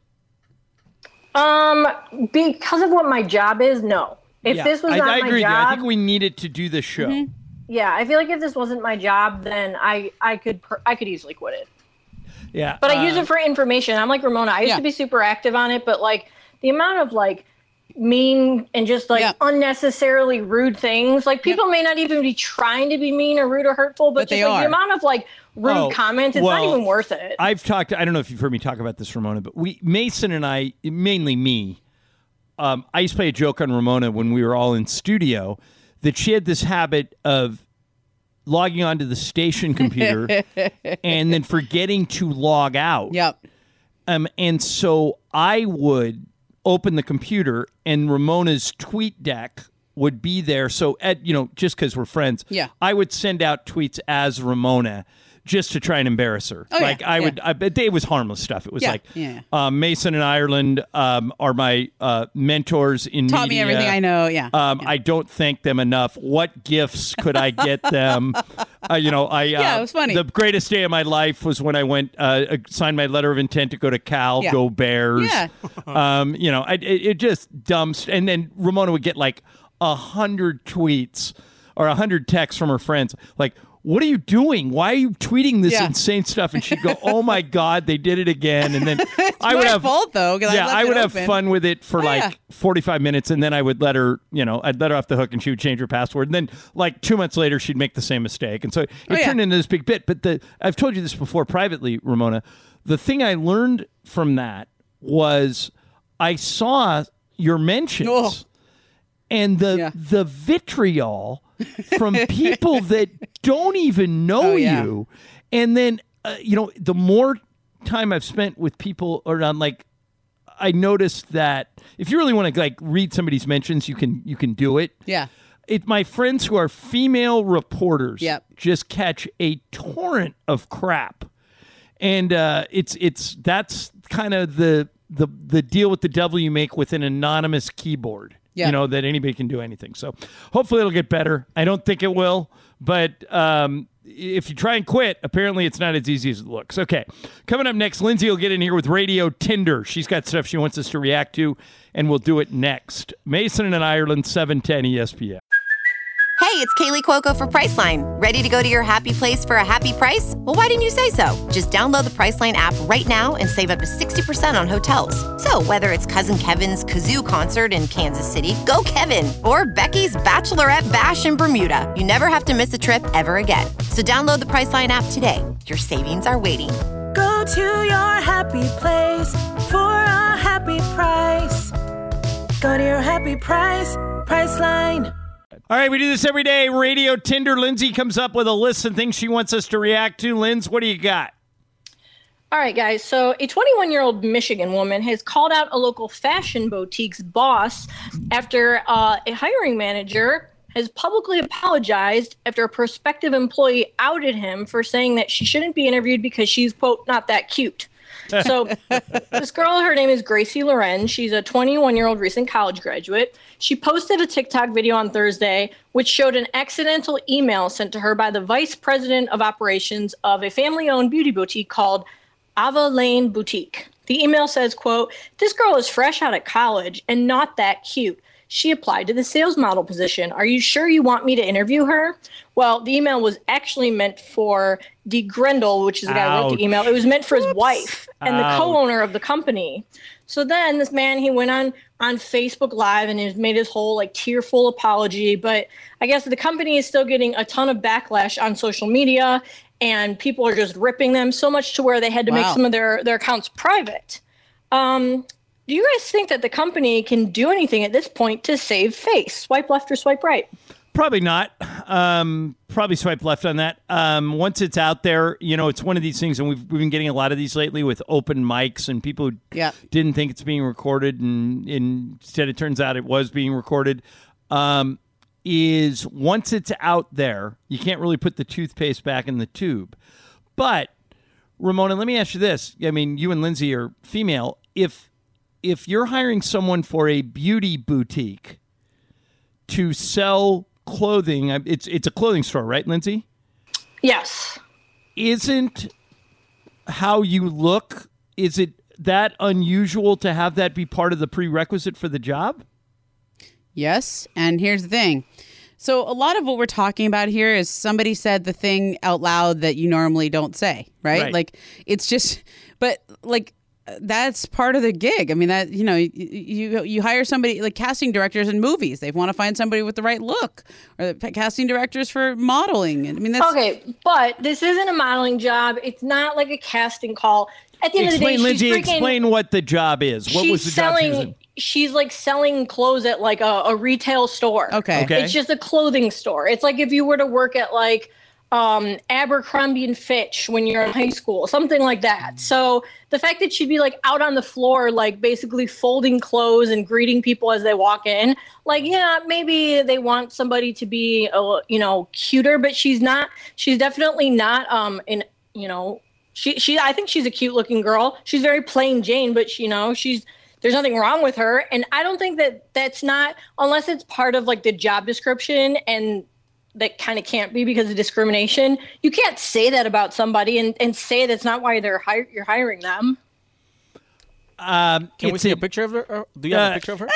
Um, because of what my job is, no. If yeah, this was I, not I my agree job, with you. I think we need it to do the show. Mm-hmm. Yeah, I feel like if this wasn't my job, then I I could per- I could easily quit it. Yeah, But uh, I use it for information. I'm like Ramona. I used Yeah. to be super active on it, but like the amount of like mean and just like Yeah. unnecessarily rude things. Like people may not even be trying to be mean or rude or hurtful, but, But just they like are. the amount of like rude Oh, comments, it's well, not even worth it. I've talked. I don't know if you've heard me talk about this, Ramona, but we Mason and I, mainly me. Um, I used to play a joke on Ramona when we were all in studio that she had this habit of logging onto the station computer and then forgetting to log out. Yep. Um, and so I would open the computer and Ramona's tweet deck would be there. So, at, you know, just because we're friends, Yeah. I would send out tweets as Ramona just to try and embarrass her. Oh, yeah, like I yeah. would, I, but it was harmless stuff. It was Yeah, like yeah, um, Mason and Ireland um, are my uh, mentors in Taught me media. everything I know. Yeah. Um, I don't thank them enough. What gifts could I get them? uh, you know, I uh, Yeah, it was funny. The greatest day of my life was when I went uh, signed my letter of intent to go to Cal. Yeah. Go Bears! Yeah. um, you know, I, it, it just dumps. And then Ramona would get like a hundred tweets or a hundred texts from her friends, like, what are you doing? Why are you tweeting this Yeah. insane stuff? And she'd go, oh my God, they did it again. And then I would my have fault, though, 'cause I yeah, left I it would have open. fun with it for Oh, like yeah. forty-five minutes. And then I would let her, you know, I'd let her off the hook and she would change her password. And then like two months later, she'd make the same mistake. And so it Oh, yeah. turned into this big bit. But the I've told you this before privately, Ramona. The thing I learned from that was I saw your mentions. Oh. And the Yeah. the vitriol from people that don't even know Oh, yeah. you, and then uh, you know, the more time I've spent with people around, like, I noticed that if you really want to like read somebody's mentions, you can you can do it. Yeah. It my friends who are female reporters Yep. just catch a torrent of crap, and uh, it's it's that's kind of the the the deal with the devil you make with an anonymous keyboard. Yeah. You know, that anybody can do anything. So hopefully it'll get better. I don't think it will, but um, if you try and quit, apparently it's not as easy as it looks. Okay, coming up next, Lindsay will get in here with Radio Tinder. She's got stuff she wants us to react to, and we'll do it next. Mason and Ireland, seven ten E S P N. Hey, it's Kaylee Cuoco for Priceline. Ready to go to your happy place for a happy price? Well, why didn't you say so? Just download the Priceline app right now and save up to sixty percent on hotels. So whether it's Cousin Kevin's Kazoo Concert in Kansas City, go Kevin, or Becky's Bachelorette Bash in Bermuda, you never have to miss a trip ever again. So download the Priceline app today. Your savings are waiting. Go to your happy place for a happy price. Go to your happy price, Priceline. All right, we do this every day. Radio Tinder. Lindsay comes up with a list of things she wants us to react to. Linz, what do you got? All right, guys. So a twenty-one-year-old Michigan woman has called out a local fashion boutique's boss after uh, a hiring manager has publicly apologized after a prospective employee outed him for saying that she shouldn't be interviewed because she's, quote, not that cute. So this girl, her name is Gracie Loren. She's a twenty-one-year-old recent college graduate. She posted a TikTok video on Thursday, which showed an accidental email sent to her by the vice president of operations of a family-owned beauty boutique called Ava Lane Boutique. The email says, quote, "This girl is fresh out of college and not that cute. She applied to the sales model position. Are you sure you want me to interview her?" Well, the email was actually meant for Dee Grendel, which is the guy who wrote the email. It was meant for his wife and the Ouch. co-owner of the company. So then this man, he went on on Facebook Live and he made his whole like tearful apology. But I guess the company is still getting a ton of backlash on social media, and people are just ripping them so much to where they had to make Wow. some of their, their accounts private. Um, do you guys think that the company can do anything at this point to save face? Swipe left or swipe right? Probably not. Um, probably swipe left on that. Um, once it's out there, you know, it's one of these things, and we've, we've been getting a lot of these lately with open mics and people who Yeah. didn't think it's being recorded, and, and instead it turns out it was being recorded. Um, is once it's out there, you can't really put the toothpaste back in the tube. But, Ramona, let me ask you this. I mean, you and Lindsay are female. If if you're hiring someone for a beauty boutique to sell clothing, it's it's a clothing store, right, Lindsay? Yes. Isn't how you look, is it that unusual to have that be part of the prerequisite for the job? Yes. And here's the thing. So a lot of what we're talking about here is somebody said the thing out loud that you normally don't say, right? Right. Like it's just, but like that's part of the gig. I mean, that, you know, you, you you hire somebody like casting directors in movies. They want to find somebody with the right look, or the casting directors for modeling. I mean, that's Okay, but this isn't a modeling job. It's not like a casting call. At the end Explain, of the day, Lindsay, she's freaking, explain what the job is. What she's was the job she was selling. in? She's like selling clothes at like a, a retail store. Okay. Okay. It's just a clothing store. It's like if you were to work at like um, Abercrombie and Fitch when you're in high school, something like that. So the fact that she'd be like out on the floor, like basically folding clothes and greeting people as they walk in, like, yeah, maybe they want somebody to be, a, you know, cuter, but she's not, she's definitely not um, in, you know, she, she, I think she's a cute looking girl. She's very plain Jane, but she, you know, she's, there's nothing wrong with her. And I don't think that that's not, unless it's part of like the job description, and that kind of can't be because of discrimination. You can't say that about somebody and, and say that's not why they're hi- you're hiring them. Um, Can we it's see a- a picture of her? Or do you have Uh, a picture of her?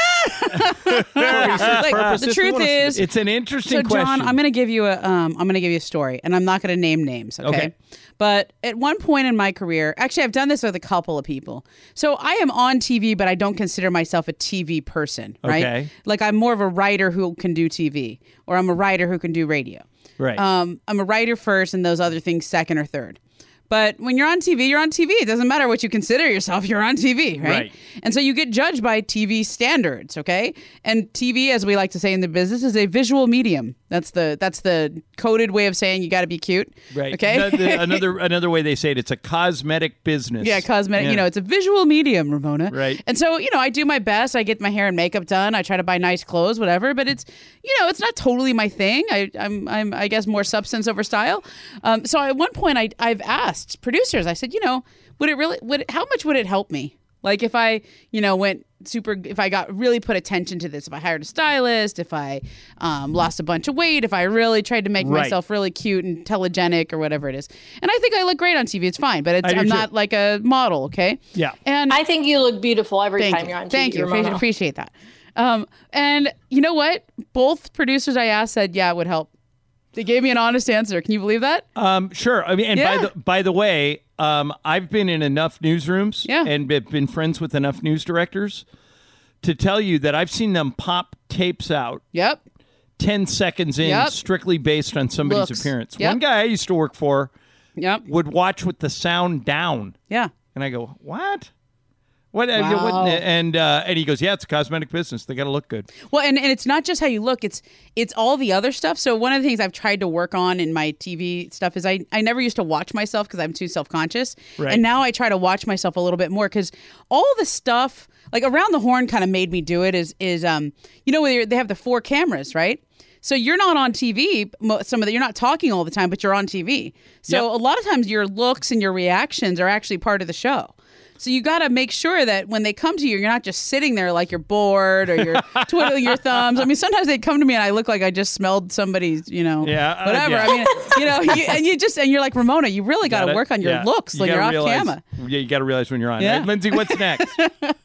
like, purposes, the we truth wanna see is, It's an interesting so John, question. I'm going to give you a um, I'm going to give you a story, and I'm not going to name names, okay? Okay. But at one point in my career, actually, I've done this with a couple of people. So I am on T V, but I don't consider myself a T V person, right? Okay. Like I'm more of a writer who can do T V, or I'm a writer who can do radio. Right. Um, I'm a writer first, and those other things second or third. But when you're on T V, you're on T V. It doesn't matter what you consider yourself. You're on T V, right? Right. And so you get judged by T V standards, okay? And T V, as we like to say in the business, is a visual medium. That's the that's the coded way of saying you got to be cute, Right. Okay. Another, another another way they say it, it's a cosmetic business. Yeah, cosmetic. Yeah. You know, it's a visual medium, Ramona. Right. And so, you know, I do my best. I get my hair and makeup done. I try to buy nice clothes, whatever. But it's, you know, it's not totally my thing. I, I'm, I'm, I guess, more substance over style. Um, so at one point, I, I've asked producers. I said, you know, would it really? Would it, how much would it help me? Like if I, you know, went super, if I got really put attention to this, if I hired a stylist, if I um, lost a bunch of weight, if I really tried to make Right. myself really cute and telegenic or whatever it is. And I think I look great on T V. It's fine, but it's, I do I'm too. not like a model, okay? Yeah. And I think you look beautiful every thank time you. you're on T V. Thank you. Ramona. Appreciate, appreciate that. Um, and you know what? Both producers I asked said, yeah, it would help. They gave me an honest answer. Can you believe that? Um, sure. I mean, and by Yeah. the by the way, um, I've been in enough newsrooms Yeah. and be- been friends with enough news directors to tell you that I've seen them pop tapes out Yep. ten seconds in, Yep. strictly based on somebody's Looks. appearance. Yep. One guy I used to work for Yep. would watch with the sound down, Yeah. and I go, "What? What?" uh, Wow. what? And uh, and he goes, "Yeah, it's a cosmetic business. They got to look good." Well, and, and it's not just how you look, it's it's all the other stuff. So one of the things I've tried to work on in my T V stuff is I, I never used to watch myself because I'm too self-conscious. Right. And now I try to watch myself a little bit more because all the stuff, like Around the Horn kind of made me do it is, is um you know, where you're- they have the four cameras, right? So you're not on T V, mo- some of the, you're not talking all the time, but you're on T V. So Yep. a lot of times your looks and your reactions are actually part of the show. So you got to make sure that when they come to you, you're not just sitting there like you're bored or you're twiddling your thumbs. I mean, sometimes they come to me and I look like I just smelled somebody's, you know, Yeah, uh, whatever. yeah. I mean, you know, you, and you just, and you're like, Ramona, you really got to Gotta- work on your yeah. looks when gotta you're off realize- camera. Yeah, you got to realize when you're on. Yeah. Right, Lindsay, what's next?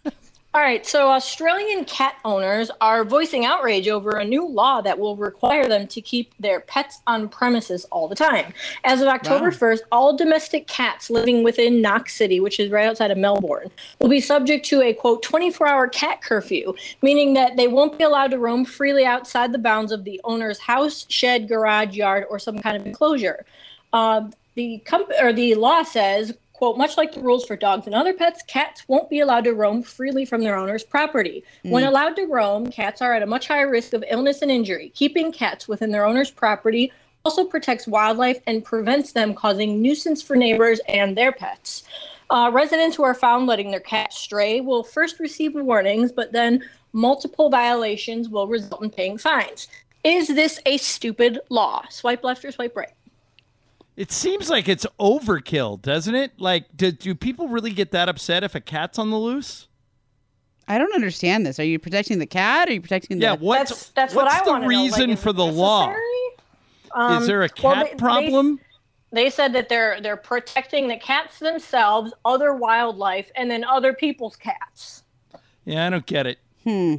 All right, so Australian cat owners are voicing outrage over a new law that will require them to keep their pets on premises all the time. As of October first, all domestic cats living within Knox City, which is right outside of Melbourne, will be subject to a, quote, twenty-four hour cat curfew, meaning that they won't be allowed to roam freely outside the bounds of the owner's house, shed, garage, yard, or some kind of enclosure. Uh, the comp- or the law says, quote, much like the rules for dogs and other pets, cats won't be allowed to roam freely from their owner's property. Mm. When allowed to roam, cats are at a much higher risk of illness and injury. Keeping cats within their owner's property also protects wildlife and prevents them causing nuisance for neighbors and their pets. Uh, residents who are found letting their cats stray will first receive warnings, but then multiple violations will result in paying fines. Is this a stupid law? Swipe left or swipe right? It seems like it's overkill, doesn't it? Like, do, do people really get that upset if a cat's on the loose? I don't understand this. Are you protecting the cat? Or are you protecting the... Yeah, what's, that's, that's what's what I the want to know. reason Like, for the necessary? law? Um, Is there a cat well, they, problem? They, they said that they're they're protecting the cats themselves, other wildlife, and then other people's cats. Yeah, I don't get it. Hmm.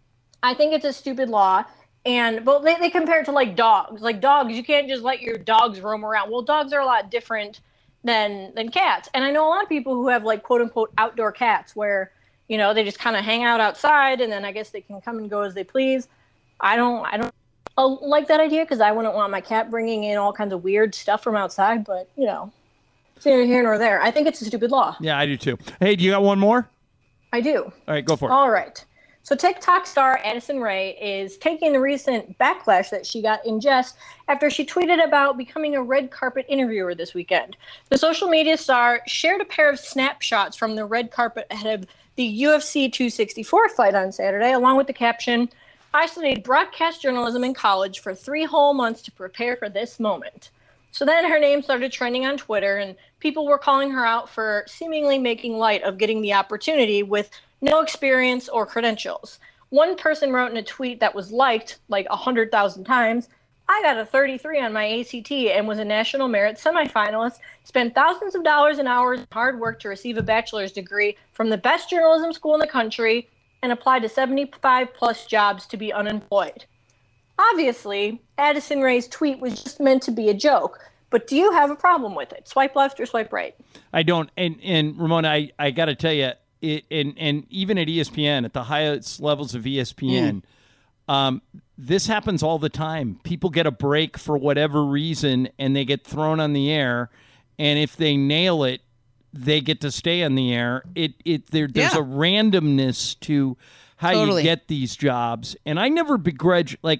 I think it's a stupid law. And but they, they compare it to like dogs. Like dogs, you can't just let your dogs roam around. Well, dogs are a lot different than than cats. And I know a lot of people who have like quote unquote outdoor cats where, you know, they just kind of hang out outside and then I guess they can come and go as they please. I don't I don't uh, like that idea because I wouldn't want my cat bringing in all kinds of weird stuff from outside. But, you know, it's neither here nor there. I think it's a stupid law. Yeah, I do too. Hey, do you got one more? I do. All right, go for it. All right. So TikTok star Addison Rae is taking the recent backlash that she got in jest after she tweeted about becoming a red carpet interviewer this weekend. The social media star shared a pair of snapshots from the red carpet ahead of the U F C two sixty-four fight on Saturday, along with the caption, "I studied broadcast journalism in college for three whole months to prepare for this moment." So then her name started trending on Twitter, and people were calling her out for seemingly making light of getting the opportunity with no experience or credentials. One person wrote in a tweet that was liked like one hundred thousand times, "I got a thirty-three on my A C T and was a national merit semifinalist, spent thousands of dollars and hours of hard work to receive a bachelor's degree from the best journalism school in the country, and applied to seventy-five plus jobs to be unemployed." Obviously, Addison Rae's tweet was just meant to be a joke, but do you have a problem with it? Swipe left or swipe right? I don't. And, and Ramona, I, I got to tell you, It, and, and even at E S P N, at the highest levels of E S P N, mm. um, this happens all the time. People get a break for whatever reason, and they get thrown on the air. And if they nail it, they get to stay on the air. It it there, There's yeah. a randomness to how totally. you get these jobs. And I never begrudge, like,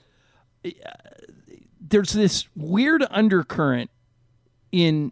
uh, there's this weird undercurrent in,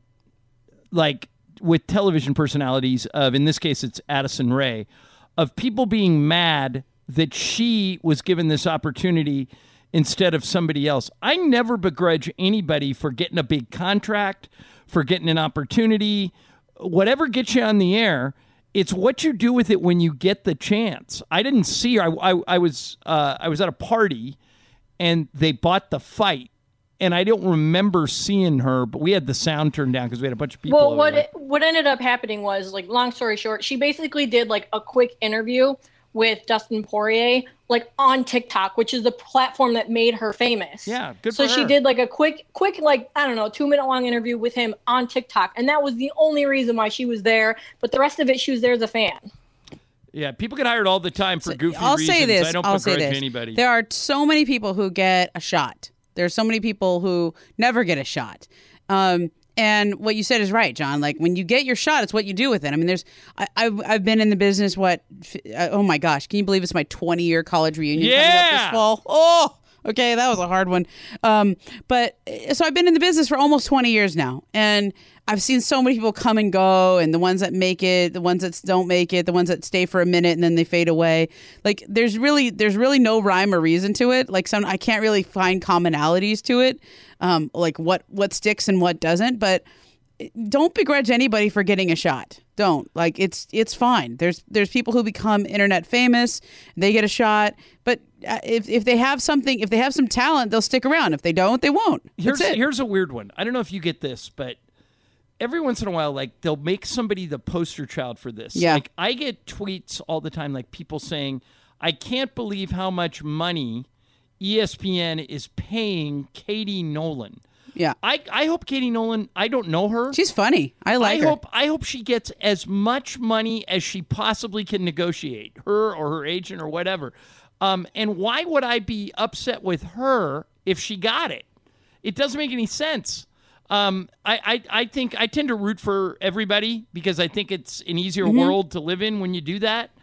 like, with television personalities of, in this case, it's Addison Rae, of people being mad that she was given this opportunity instead of somebody else. I never begrudge anybody for getting a big contract, for getting an opportunity, whatever gets you on the air. It's what you do with it when you get the chance. I didn't see her. I, I, I was uh, I was at a party, and they bought the fight. And I don't remember seeing her, but we had the sound turned down because we had a bunch of people. Well, what it, what ended up happening was, like, long story short, she basically did like a quick interview with Dustin Poirier, like on TikTok, which is the platform that made her famous. Yeah, good so for her. So she did like a quick, quick, like, I don't know, two minute long interview with him on TikTok, and that was the only reason why she was there. But the rest of it, she was there as a fan. Yeah, people get hired all the time for goofy I'll reasons. say this. I don't I'll begrudge say this. anybody. There are so many people who get a shot. There are so many people who never get a shot. Um, and what you said is right, John. Like, when you get your shot, it's what you do with it. I mean, there's, I, I've, I've been in the business, what, oh my gosh, can you believe it's my twenty-year college reunion yeah! coming up this fall? Oh, okay, that was a hard one. Um, but, so I've been in the business for almost twenty years now. And I've seen so many people come and go, and the ones that make it, the ones that don't make it, the ones that stay for a minute and then they fade away. Like, there's really, there's really no rhyme or reason to it. Like, some, I can't really find commonalities to it, um, like what what sticks and what doesn't. But don't begrudge anybody for getting a shot. Don't. Like, it's it's fine. There's there's people who become internet famous, they get a shot. But if if they have something, if they have some talent, they'll stick around. If they don't, they won't. Here's That's it. here's a weird one. I don't know if you get this, but every once in a while, like, they'll make somebody the poster child for this. Yeah. Like, I get tweets all the time, like people saying, "I can't believe how much money E S P N is paying Katie Nolan." Yeah. I, I hope Katie Nolan, I don't know her. She's funny. I like I her. hope I hope she gets as much money as she possibly can negotiate, her or her agent or whatever. Um, and why would I be upset with her if she got it? It doesn't make any sense. Um, I, I, I think I tend to root for everybody because I think it's an easier Mm-hmm. world to live in when you do that.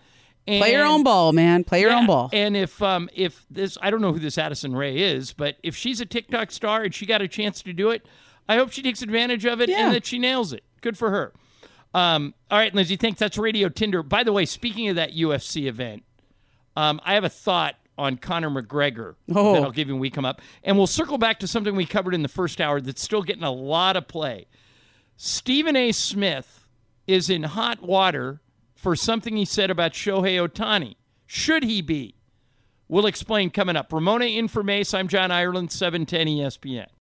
And, Play your own ball, man. Play your yeah, own ball. And if um if this, I don't know who this Addison Rae is, but if she's a TikTok star and she got a chance to do it, I hope she takes advantage of it Yeah. and that she nails it. Good for her. Um, all right, Lindsay, thanks. That's Radio Tinder. By the way, speaking of that U F C event, um, I have a thought on Conor McGregor Oh. that I'll give you when we come up. And we'll circle back to something we covered in the first hour that's still getting a lot of play. Stephen A. Smith is in hot water for something he said about Shohei Ohtani. Should he be? We'll explain coming up. Ramona Informace, I'm John Ireland, seven ten E S P N.